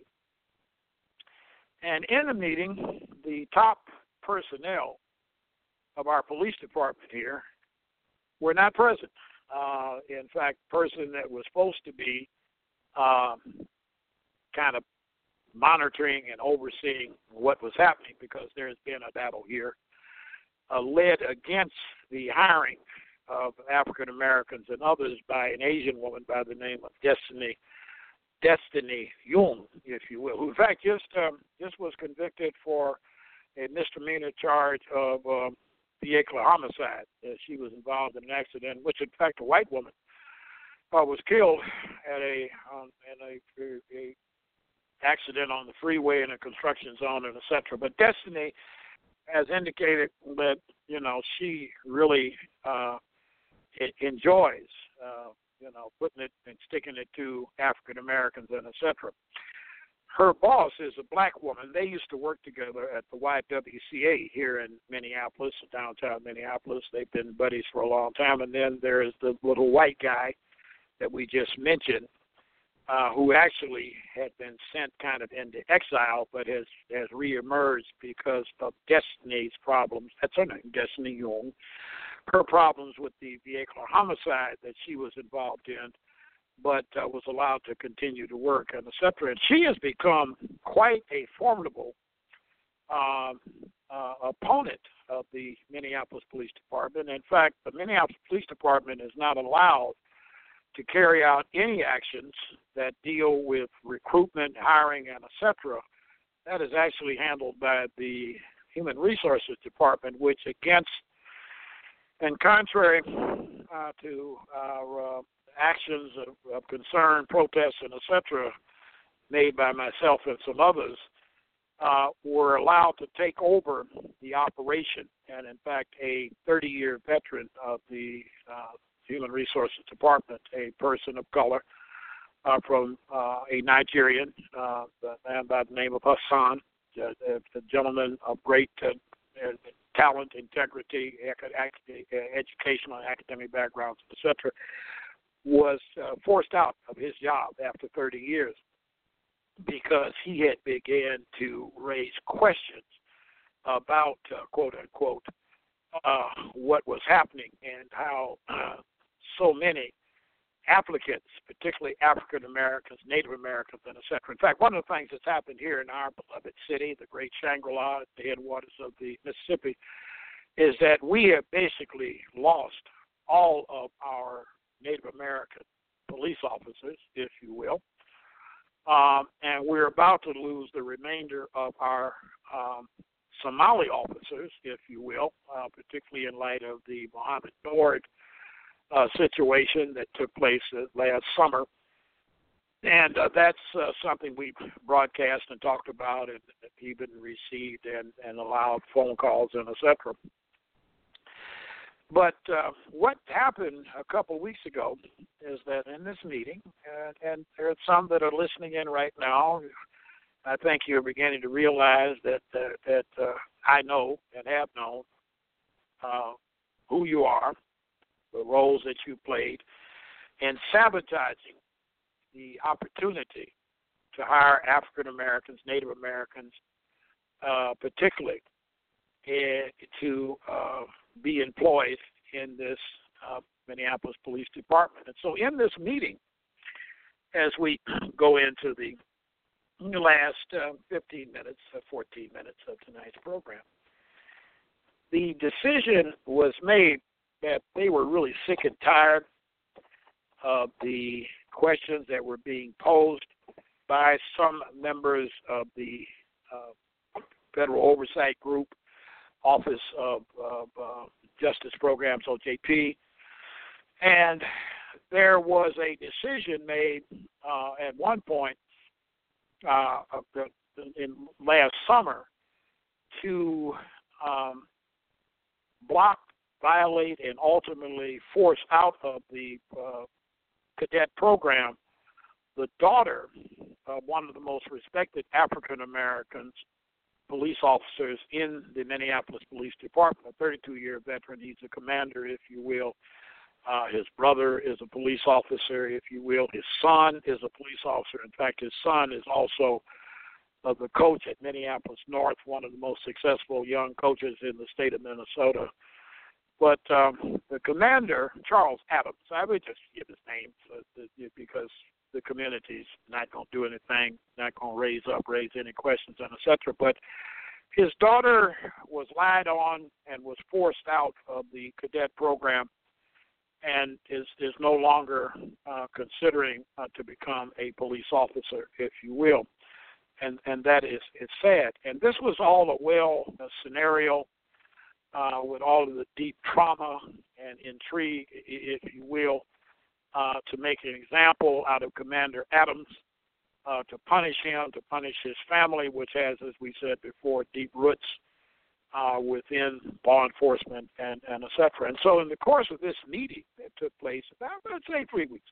And in the meeting, the top personnel of our police department here were not present. Uh, in fact, the person that was supposed to be um, kind of monitoring and overseeing what was happening, because there has been a battle here, uh, led against the hiring of African Americans and others by an Asian woman by the name of Destiny Destiny Young, if you will, who in fact just um, just was convicted for a misdemeanor charge of um, vehicular homicide. Uh, she was involved in an accident, which in fact a white woman uh, was killed at a um, in a, a, a accident on the freeway in a construction zone, and et cetera. But Destiny has indicated that you know she really uh, it enjoys. Uh, you know, putting it and sticking it to African Americans and et cetera. Her boss is a black woman. They used to work together at the Y W C A here in Minneapolis, downtown Minneapolis. They've been buddies for a long time. And then there's the little white guy that we just mentioned, uh, who actually had been sent kind of into exile, but has, has reemerged because of Destiny's problems. That's her name, Destiny Young. Her problems with the vehicular homicide that she was involved in, but uh, was allowed to continue to work, and et cetera. And she has become quite a formidable um, uh, opponent of the Minneapolis Police Department. In fact, the Minneapolis Police Department is not allowed to carry out any actions that deal with recruitment, hiring, and et cetera. That is actually handled by the Human Resources Department, which against And contrary uh, to our uh, actions of, of concern, protests, and et cetera, made by myself and some others, uh, were allowed to take over the operation. And in fact, a thirty-year veteran of the uh, Human Resources Department, a person of color uh, from uh, a Nigerian, uh, a man by the name of Hassan, a, a gentleman of great uh, talent, integrity, educational and academic backgrounds, et cetera, was uh, forced out of his job after thirty years because he had began to raise questions about, uh, quote unquote, uh, what was happening and how uh, so many applicants, particularly African Americans, Native Americans, and et cetera. In fact, one of the things that's happened here in our beloved city, the great Shangri-La at the headwaters of the Mississippi, is that we have basically lost all of our Native American police officers, if you will, um, and we're about to lose the remainder of our um, Somali officers, if you will, uh, particularly in light of the Mohammed Nord uh, situation that took place uh, last summer. And uh, that's uh, something we broadcast and talked about and even received and, and allowed phone calls and et cetera. But uh, what happened a couple of weeks ago is that in this meeting, and, and there are some that are listening in right now, I think you're beginning to realize that uh, that uh, I know and have known uh, who you are, the roles that you played in sabotaging the opportunity to hire African Americans, Native Americans, uh, particularly, uh, to uh, be employed in this uh, Minneapolis Police Department. And so in this meeting, as we go into the last uh, fifteen minutes, uh, fourteen minutes of tonight's program, the decision was made that they were really sick and tired of the questions that were being posed by some members of the uh, Federal Oversight Group, Office of, of uh, Justice Programs, O J P, and there was a decision made uh, at one point uh, in last summer to um, block, violate, and ultimately force out of the uh, cadet program the daughter of one of the most respected African Americans police officers in the Minneapolis Police Department, a thirty-two-year veteran. He's a commander, if you will. Uh, his brother is a police officer, if you will. His son is a police officer. In fact, his son is also uh, the coach at Minneapolis North, one of the most successful young coaches in the state of Minnesota. But um, the commander, Charles Adams, I would just give his name uh, because the community's not going to do anything, not going to raise up, raise any questions, and et cetera. But his daughter was lied on and was forced out of the cadet program and is, is no longer uh, considering uh, to become a police officer, if you will. And and that is it's sad. And this was all a well a scenario uh, with all of the deep trauma and intrigue, if you will, uh, to make an example out of Commander Adams, uh, to punish him, to punish his family, which has, as we said before, deep roots uh, within law enforcement and, and et cetera. And so in the course of this meeting that took place about, let's say, three weeks,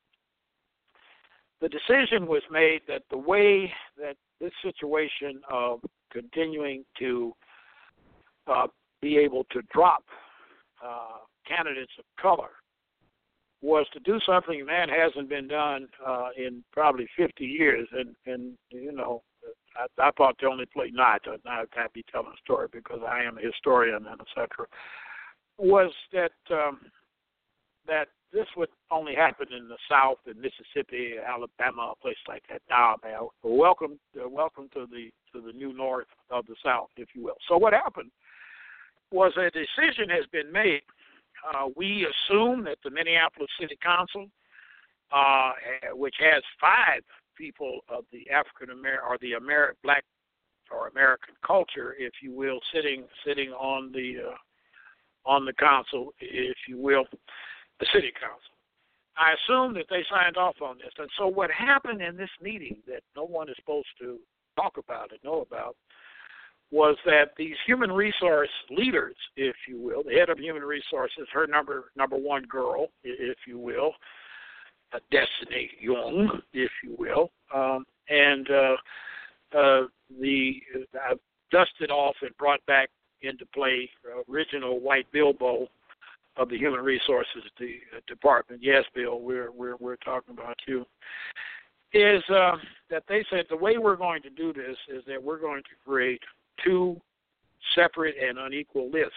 the decision was made that the way that this situation of continuing to uh, be able to drop uh, candidates of color was to do something that hasn't been done uh, in probably fifty years. And, and you know, I, I thought the only place, not, I can't be telling a story because I am a historian and et cetera, was that um, that this would only happen in the South, in Mississippi, Alabama, a place like that. Now, man, welcome, uh, welcome to the to the new North of the South, if you will. So what happened was a decision has been made. Uh, we assume that the Minneapolis City Council, uh, which has five people of the African American or the Ameri- Black or American culture, if you will, sitting sitting on the uh, on the council, if you will, the City Council. I assume that they signed off on this. And so what happened in this meeting that no one is supposed to talk about and know about was that these human resource leaders, if you will, the head of human resources, her number number one girl, if you will, uh, Destiny Young, if you will, um, and uh, uh, the uh, dusted off and brought back into play uh, original White Bilbo of the Human Resources the, uh, Department. Yes, Bill, we're we're we're talking about you. Is uh, that they said the way we're going to do this is that we're going to create two separate and unequal lists.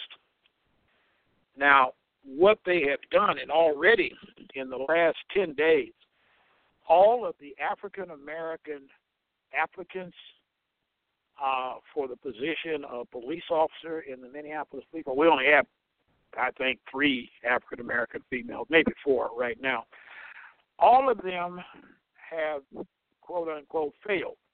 Now, what they have done, and already in the last ten days, all of the African American applicants uh, for the position of police officer in the Minneapolis Police, well, we only have, I think, three African American females, maybe four right now. All of them have, quote unquote, failed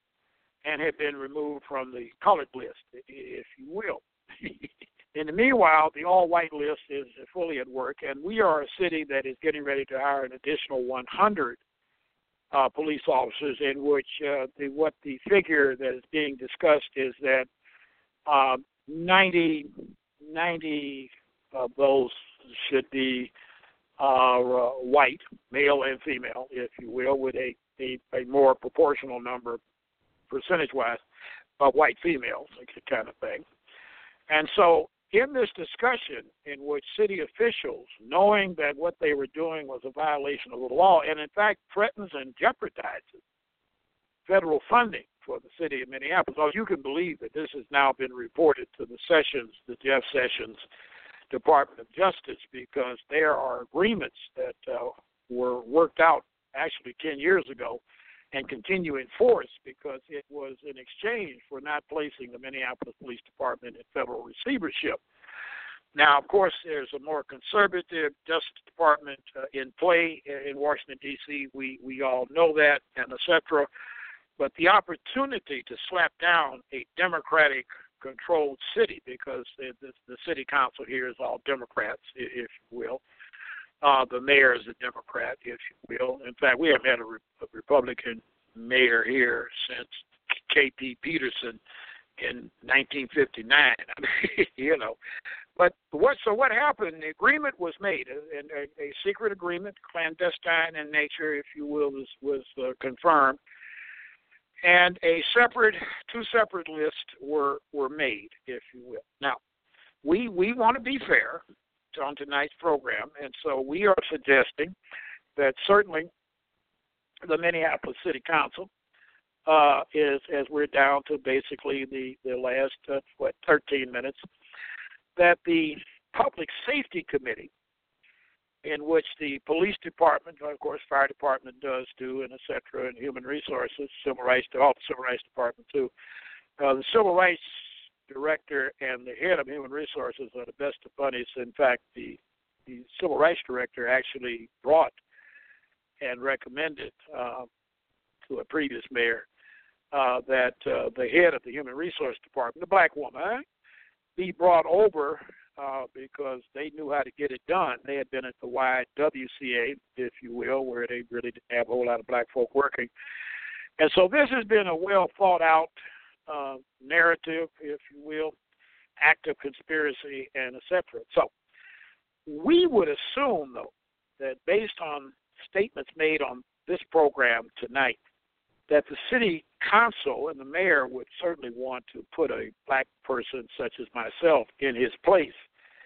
and had been removed from the colored list, if you will. In the meanwhile, the all-white list is fully at work, and we are a city that is getting ready to hire an additional one hundred uh, police officers, in which uh, the, what the figure that is being discussed is that uh, ninety, ninety of those should be uh, uh, white, male and female, if you will, with a, a, a more proportional number, percentage-wise, of white females, kind of thing. And so in this discussion in which city officials, knowing that what they were doing was a violation of the law, and in fact threatens and jeopardizes federal funding for the city of Minneapolis, oh, you can believe that this has now been reported to the Sessions, the Jeff Sessions Department of Justice, because there are agreements that uh, were worked out actually ten years ago and continue in force because it was in exchange for not placing the Minneapolis Police Department in federal receivership. Now, of course, there's a more conservative Justice Department uh, in play in Washington, D C We we all know that, and et cetera. But the opportunity to slap down a Democratic-controlled city, because the, the, the city council here is all Democrats, if you will. Uh, the mayor is a Democrat, if you will. In fact, we haven't had a, Re- a Republican mayor here since K P Peterson in nineteen fifty-nine. I mean, you know. But what? So what happened? The agreement was made, and a, a secret agreement, clandestine in nature, if you will, was was uh, confirmed. And a separate, two separate lists were were made, if you will. Now, we we want to be fair on tonight's program, and so we are suggesting that certainly the Minneapolis City Council uh, is, as we're down to basically the, the last, uh, what, thirteen minutes, that the Public Safety Committee, in which the police department, of course, fire department does too, and et cetera, and human resources, civil rights, all the civil rights department too, uh, the civil rights director and the head of human resources are the best of buddies. In fact, the, the civil rights director actually brought and recommended uh, to a previous mayor uh, that uh, the head of the human resource department, the black woman, eh, be brought over uh, because they knew how to get it done. They had been at the Y W C A, if you will, where they really didn't have a whole lot of black folk working. And so this has been a well thought out Uh, narrative, if you will, act of conspiracy, and et cetera. So we would assume, though, that based on statements made on this program tonight, that the city council and the mayor would certainly want to put a black person such as myself in his place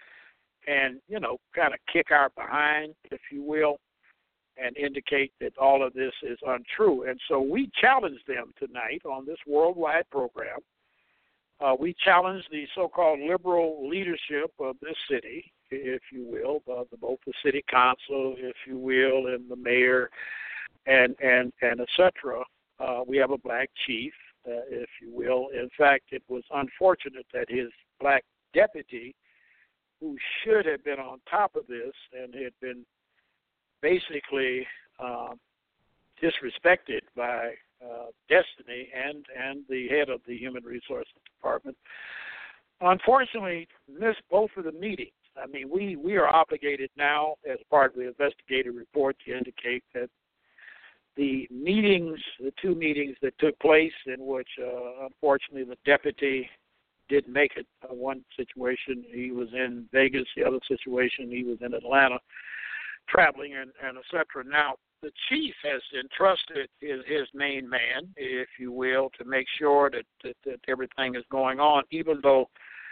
and, you know, kind of kick our behind, if you will, and indicate that all of this is untrue. And so we challenge them tonight on this worldwide program. Uh, we challenge the so-called liberal leadership of this city, if you will, uh, the, both the city council, if you will, and the mayor, and and, and et cetera. Uh, we have a black chief, uh, if you will. In fact, it was unfortunate that his black deputy, who should have been on top of this and had been basically uh, disrespected by uh, Destiny and, and the head of the Human Resources Department, unfortunately missed both of the meetings. I mean, we, we are obligated now as part of the investigative report to indicate that the meetings, the two meetings that took place in which, uh, unfortunately, the deputy didn't make it. Uh, one situation, he was in Vegas. The other situation, he was in Atlanta, traveling and, and et cetera. Now, the chief has entrusted his, his main man, if you will, to make sure that, that, that everything is going on, even though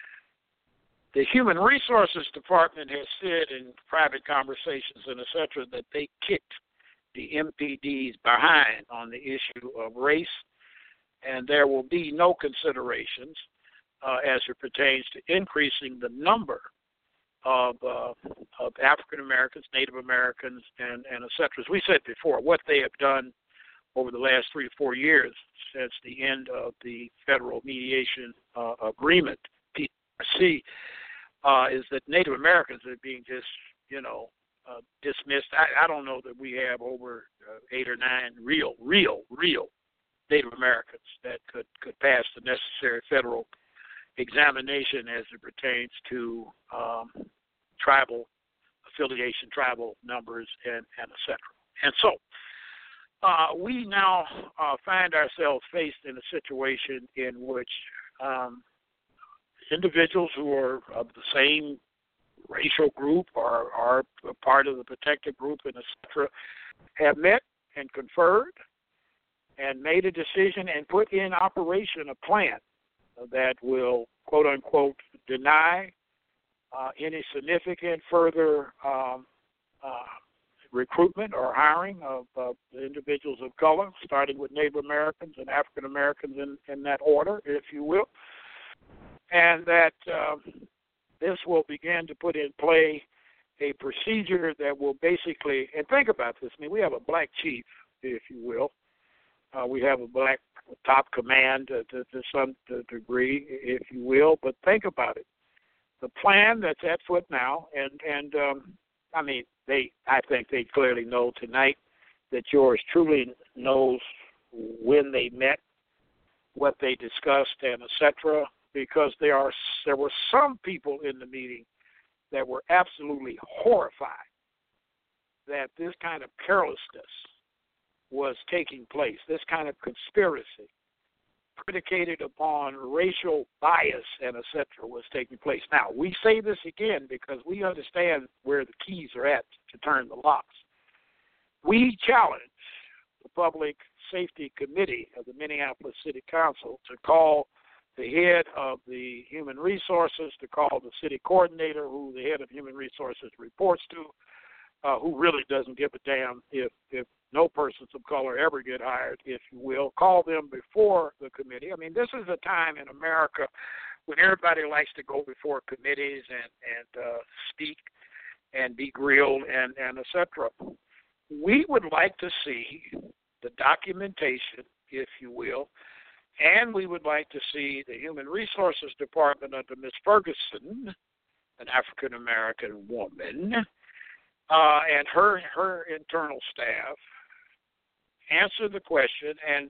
the Human Resources Department has said in private conversations and et cetera that they kicked the M P Ds behind on the issue of race, and there will be no considerations uh, as it pertains to increasing the number of, uh, of African Americans, Native Americans, and, and et cetera. As we said before, what they have done over the last three to four years since the end of the Federal Mediation uh, Agreement, P R C, uh, is that Native Americans are being just, you know, uh, dismissed. I, I don't know that we have over uh, eight or nine real, real, real Native Americans that could, could pass the necessary federal examination as it pertains to um, tribal affiliation, tribal numbers, and, and et cetera. And so uh, we now uh, find ourselves faced in a situation in which um, individuals who are of the same racial group or are part of the protected group and et cetera have met and conferred and made a decision and put in operation a plan that will, quote unquote, deny uh, any significant further um, uh, recruitment or hiring of uh, individuals of color, starting with Native Americans and African Americans in, in that order, if you will, and that uh, this will begin to put in play a procedure that will basically, and think about this, I mean, we have a black chief, if you will. Uh, we have a black top command to, to, to some degree, if you will, but think about it. The plan that's at foot now, and, and um, I mean, they, I think they clearly know tonight that yours truly knows when they met, what they discussed, and et cetera, because there are there were some people in the meeting that were absolutely horrified that this kind of carelessness was taking place, this kind of conspiracy predicated upon racial bias and et cetera was taking place. Now, we say this again because we understand where the keys are at to turn the locks. We challenge the Public Safety Committee of the Minneapolis City Council to call the head of the Human Resources, to call the city coordinator, who the head of Human Resources reports to, uh, who really doesn't give a damn if, if no persons of color ever get hired, if you will. Call them before the committee. I mean, this is a time in America when everybody likes to go before committees and, and uh, speak and be grilled and, and et cetera. We would like to see the documentation, if you will, and we would like to see the Human Resources Department under Miz Ferguson, an African-American woman, uh, and her her internal staff answer the question and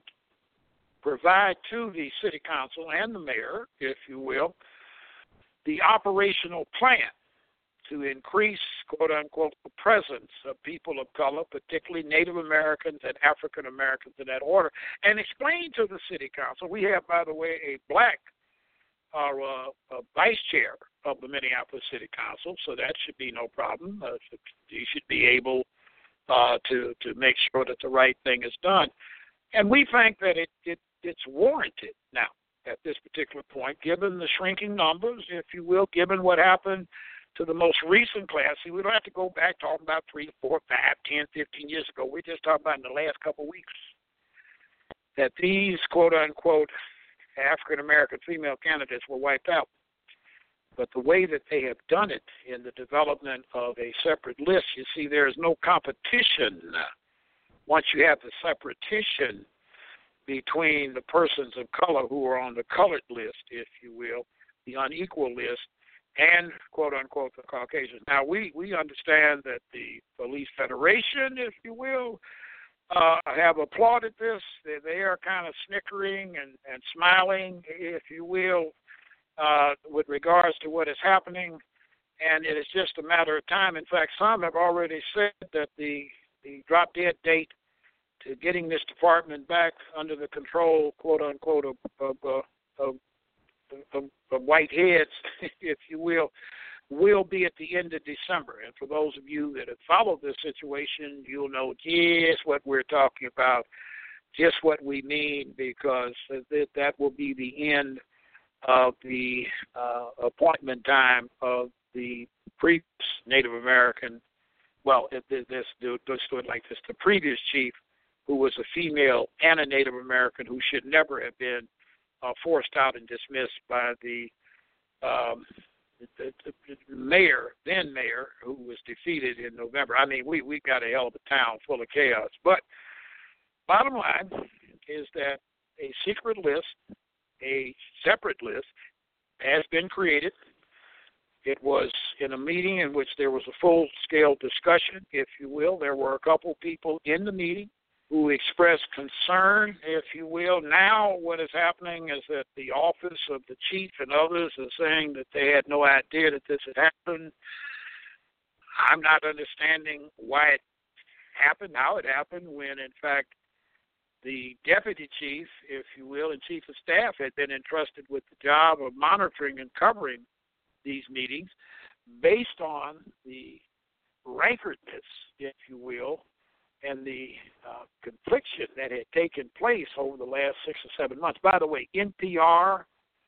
provide to the city council and the mayor, if you will, the operational plan to increase, quote-unquote, the presence of people of color, particularly Native Americans and African Americans in that order, and explain to the city council. We have, by the way, a black uh, uh, vice chair of the Minneapolis City Council, so that should be no problem. Uh, he should be able uh, to, to make sure that the right thing is done. And we think that it, it it's warranted now at this particular point, given the shrinking numbers, if you will, given what happened to the most recent class. See, we don't have to go back talking about three, four, five, ten, fifteen years ago. We're just talking about in the last couple of weeks that these, quote-unquote, African-American female candidates were wiped out. But the way that they have done it in the development of a separate list, you see, there is no competition once you have the separation between the persons of color who are on the colored list, if you will, the unequal list, and, quote-unquote, the Caucasians. Now, we, we understand that the Police Federation, if you will, uh, have applauded this. They, they are kind of snickering and, and smiling, if you will, uh, with regards to what is happening, and it is just a matter of time. In fact, some have already said that the, the drop-dead date to getting this department back under the control, quote-unquote, of, of, uh, of Of, of white heads, if you will, will be at the end of December. And for those of you that have followed this situation, you'll know just what we're talking about, just what we mean, because that, that will be the end of the uh, appointment time of the previous Native American, well, this, this, let's do it like this, the previous chief, who was a female and a Native American who should never have been Uh, forced out and dismissed by the, um, the, the, the mayor, then mayor, who was defeated in November. I mean, we we got a hell of a town full of chaos. But bottom line is that a secret list, a separate list, has been created. It was in a meeting in which there was a full-scale discussion, if you will. There were a couple people in the meeting who expressed concern, if you will. Now what is happening is that the office of the chief and others are saying that they had no idea that this had happened. I'm not understanding why it happened, how it happened, when in fact the deputy chief, if you will, and chief of staff had been entrusted with the job of monitoring and covering these meetings based on the rancoredness, if you will, and the uh, confliction that had taken place over the last six or seven months. By the way, N P R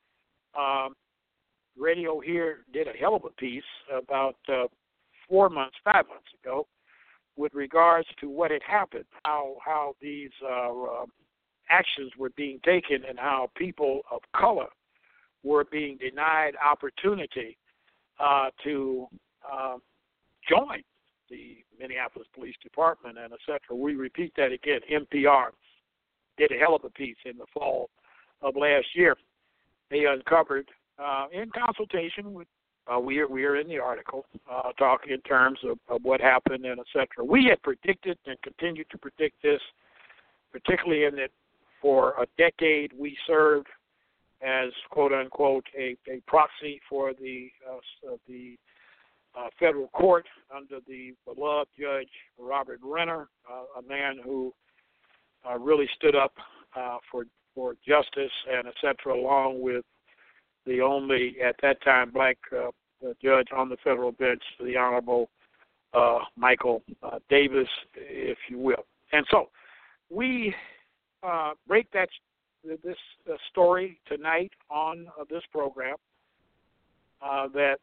um, radio here did a hell of a piece about uh, four months, five months ago, with regards to what had happened, how how these uh, uh, actions were being taken, and how people of color were being denied opportunity uh, to uh, join the Minneapolis Police Department and et cetera. We repeat that again. N P R did a hell of a piece in the fall of last year. They uncovered, uh, in consultation with, uh, we are we are in the article, uh, talking in terms of, of what happened and et cetera. We had predicted and continue to predict this, particularly in that for a decade we served as, quote unquote, a, a proxy for the uh, the Uh, federal court under the beloved Judge Robert Renner, uh, a man who uh, really stood up uh, for for justice and et cetera, along with the only, at that time, black uh, judge on the federal bench, the Honorable uh, Michael uh, Davis, if you will. And so we uh, break that this uh, story tonight on uh, this program, uh, that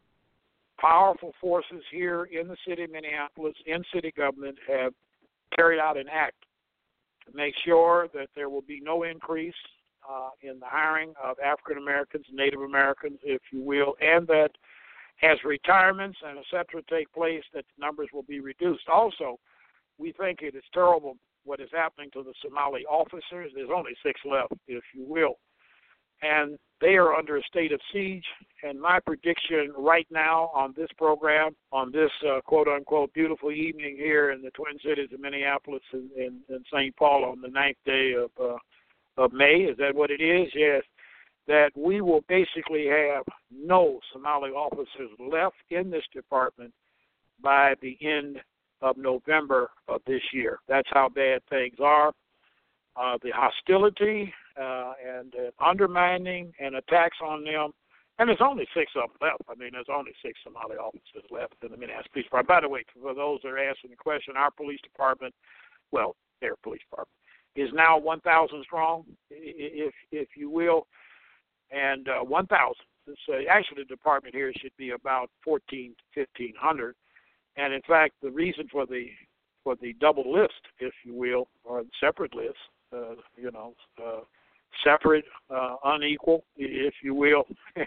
powerful forces here in the city of Minneapolis, in city government, have carried out an act to make sure that there will be no increase uh, in the hiring of African Americans, Native Americans, if you will, and that as retirements and et cetera take place, that the numbers will be reduced. Also, we think it is terrible what is happening to the Somali officers. There's only six left, if you will. And they are under a state of siege. And my prediction right now on this program, on this uh, quote-unquote beautiful evening here in the Twin Cities of Minneapolis and, and, and Saint Paul on the ninth day of uh, of May, is that what it is? Yes. That we will basically have no Somali officers left in this department by the end of November of this year. That's how bad things are. Uh, the hostility uh, and uh, undermining and attacks on them, and there's only six of them left. I mean, there's only six Somali officers left in the Minneapolis Police Department. By the way, for those that are asking the question, our police department, well, their police department, is now one thousand strong, if if you will, and uh, one thousand. So actually, the department here should be about fourteen to fifteen hundred, and in fact, the reason for the for the double list, if you will, or separate list, uh, you know, uh, separate, uh, unequal, if you will,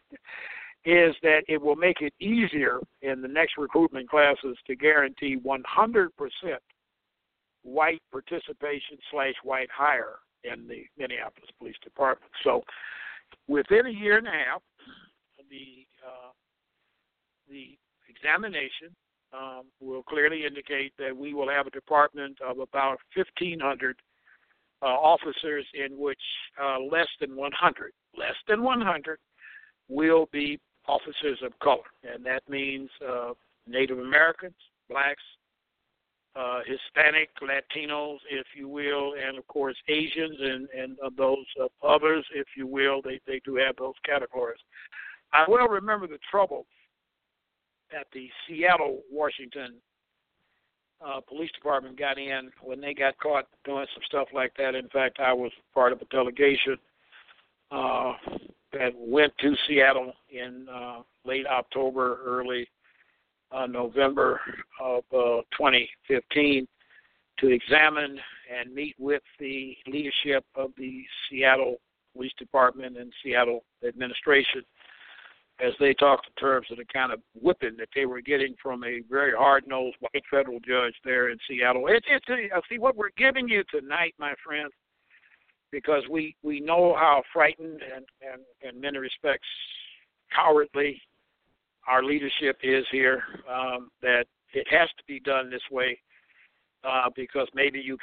is that it will make it easier in the next recruitment classes to guarantee one hundred percent white participation slash white hire in the Minneapolis Police Department. So within a year and a half, the uh, the examination Um, will clearly indicate that we will have a department of about fifteen hundred uh, officers, in which uh, less than one hundred, less than one hundred will be officers of color. And that means uh, Native Americans, blacks, uh, Hispanic, Latinos, if you will, and, of course, Asians and, and uh, those uh, others, if you will. They, they do have those categories. I well remember the trouble that the Seattle, Washington uh, Police Department got in when they got caught doing some stuff like that. In fact, I was part of a delegation uh, that went to Seattle in uh, late October, early uh, November of uh, twenty fifteen to examine and meet with the leadership of the Seattle Police Department and Seattle administration, as they talked in terms of the kind of whipping that they were getting from a very hard-nosed white federal judge there in Seattle. It's, it's, uh, see, what we're giving you tonight, my friends, because we, we know how frightened and, and, in many respects, cowardly our leadership is here, um, that it has to be done this way uh, because maybe you can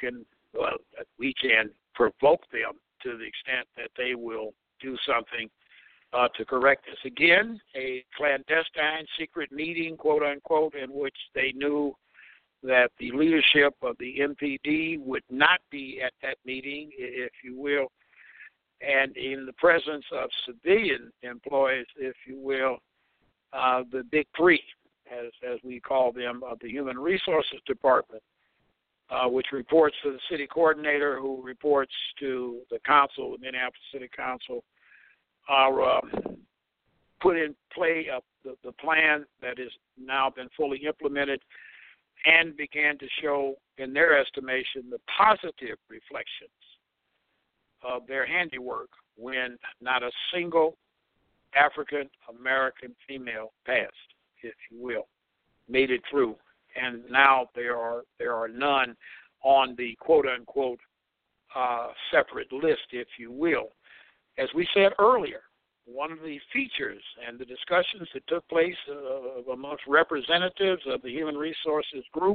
well, we can provoke them to the extent that they will do something uh, to correct this. Again, a clandestine secret meeting, quote unquote, in which they knew that the leadership of the M P D would not be at that meeting, if you will, and in the presence of civilian employees, if you will, uh, the big three, as as we call them, of the Human Resources Department, uh, which reports to the city coordinator, who reports to the council, the Minneapolis City Council, are uh, put in play uh, the, the plan that has now been fully implemented and began to show, in their estimation, the positive reflections of their handiwork when not a single African-American female passed, if you will, made it through. And now there are there are none on the quote-unquote uh, separate list, if you will. As we said earlier, one of the features and the discussions that took place uh, amongst representatives of the Human Resources Group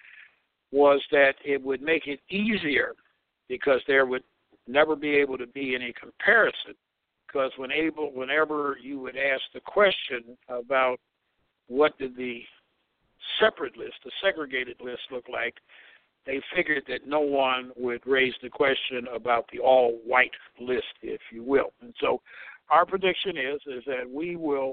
was that it would make it easier because there would never be able to be any comparison, because when able, whenever you would ask the question about what did the separate list, the segregated list look like, they figured that no one would raise the question about the all-white list, if you will. And so our prediction is is that we will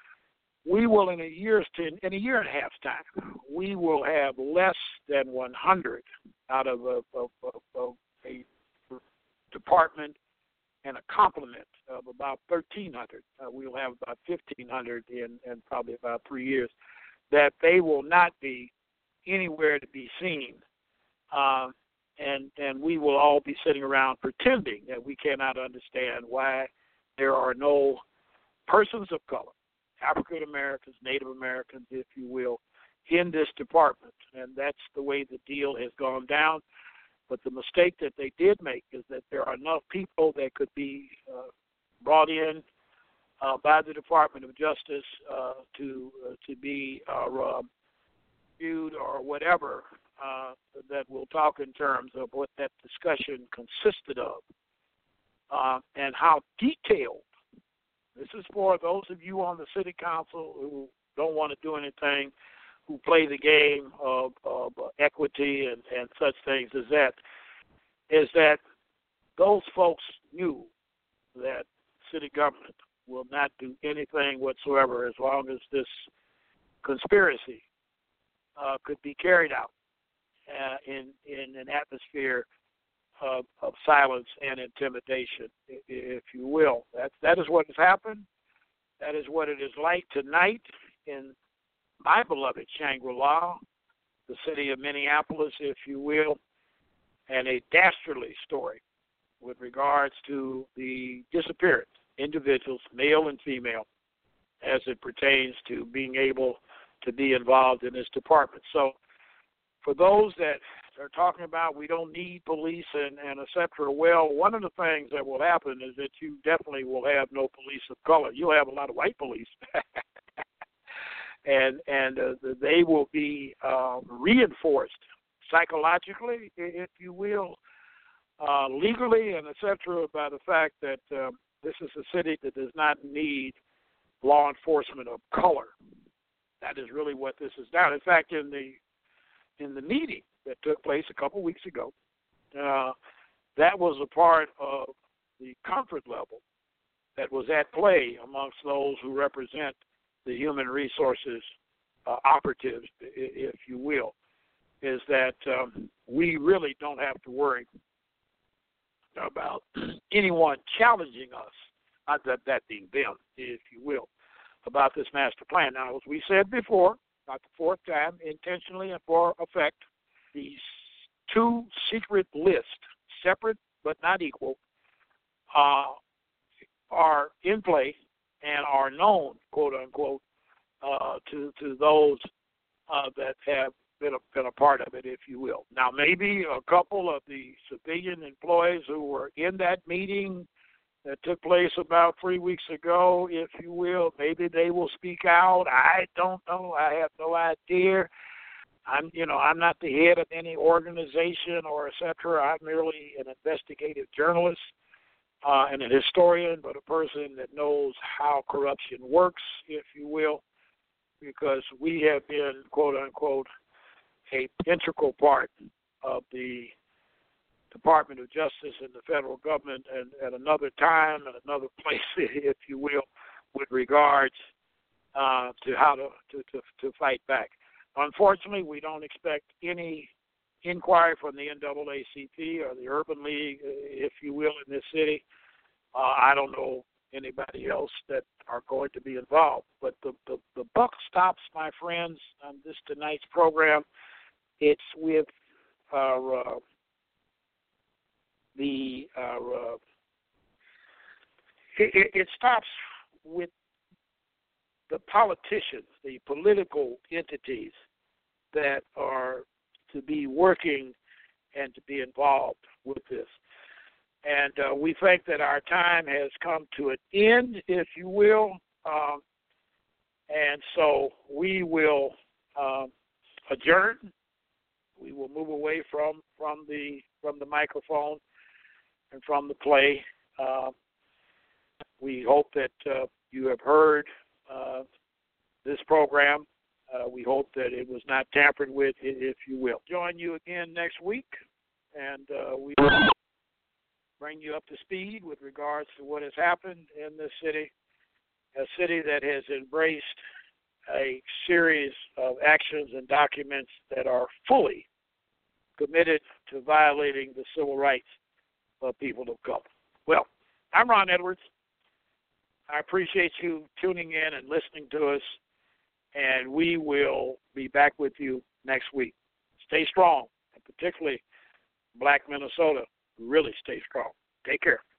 we will in a year's in a year and a half's time, we will have less than one hundred out of a, of, of, of a department and a complement of about thirteen hundred. Uh, we'll have about fifteen hundred in, in probably about three years, that they will not be anywhere to be seen. Um, and, and we will all be sitting around pretending that we cannot understand why there are no persons of color, African Americans, Native Americans, if you will, in this department. And that's the way the deal has gone down. But the mistake that they did make is that there are enough people that could be uh, brought in uh, by the Department of Justice uh, to uh, to be uh, viewed or whatever, uh, that we'll talk in terms of what that discussion consisted of uh, and how detailed. This is for those of you on the city council who don't want to do anything, who play the game of, of uh, equity and, and such things as that, is that those folks knew that city government will not do anything whatsoever as long as this conspiracy uh, could be carried out uh, in, in an atmosphere of, of silence and intimidation, if you will. That, that is what has happened. That is what it is like tonight in my beloved Shangri-La, the city of Minneapolis, if you will, and a dastardly story with regards to the disappearance, individuals, male and female, as it pertains to being able to be involved in this department. So for those that are talking about we don't need police and, and et cetera, well, one of the things that will happen is that you definitely will have no police of color. You'll have a lot of white police. and and uh, they will be uh, reinforced psychologically, if you will, uh, legally, and et cetera, by the fact that um, this is a city that does not need law enforcement of color. That is really what this is now. In fact, in the in the meeting that took place a couple weeks ago, uh, that was a part of the comfort level that was at play amongst those who represent the human resources uh, operatives, if you will, is that um, we really don't have to worry about anyone challenging us, not that, that being them, if you will, about this master plan. Now, as we said before, not the fourth time, intentionally and for effect, these two secret lists, separate but not equal, uh, are in play and are known, quote unquote, uh, to to those uh, that have been a, been a part of it, if you will. Now, maybe a couple of the civilian employees who were in that meeting that took place about three weeks ago, if you will, maybe they will speak out. I don't know. I have no idea. I'm, you know, I'm not the head of any organization or et cetera. I'm merely an investigative journalist uh, and a historian, but a person that knows how corruption works, if you will, because we have been, quote unquote, a integral part of the Department of Justice and the federal government and at another time and another place, if you will, with regards uh, to how to, to, to, to fight back. Unfortunately, we don't expect any inquiry from the N double A C P or the Urban League, if you will, in this city. Uh, I don't know anybody else that are going to be involved. But the, the, the buck stops, my friends, on this tonight's program. It's with our, uh, the our, uh, it, it stops with the politicians, the political entities that are to be working and to be involved with this. And uh, we think that our time has come to an end, if you will. Um, and so we will um, adjourn. We will move away from, from the from the microphone and from the play. Uh, we hope that uh, you have heard Uh, this program. Uh, we hope that it was not tampered with, if you will. Join you again next week, and uh, we will bring you up to speed with regards to what has happened in this city, a city that has embraced a series of actions and documents that are fully committed to violating the civil rights of people of color. Well, I'm Ron Edwards. I appreciate you tuning in and listening to us, and we will be back with you next week. Stay strong, and particularly Black Minnesota, really stay strong. Take care.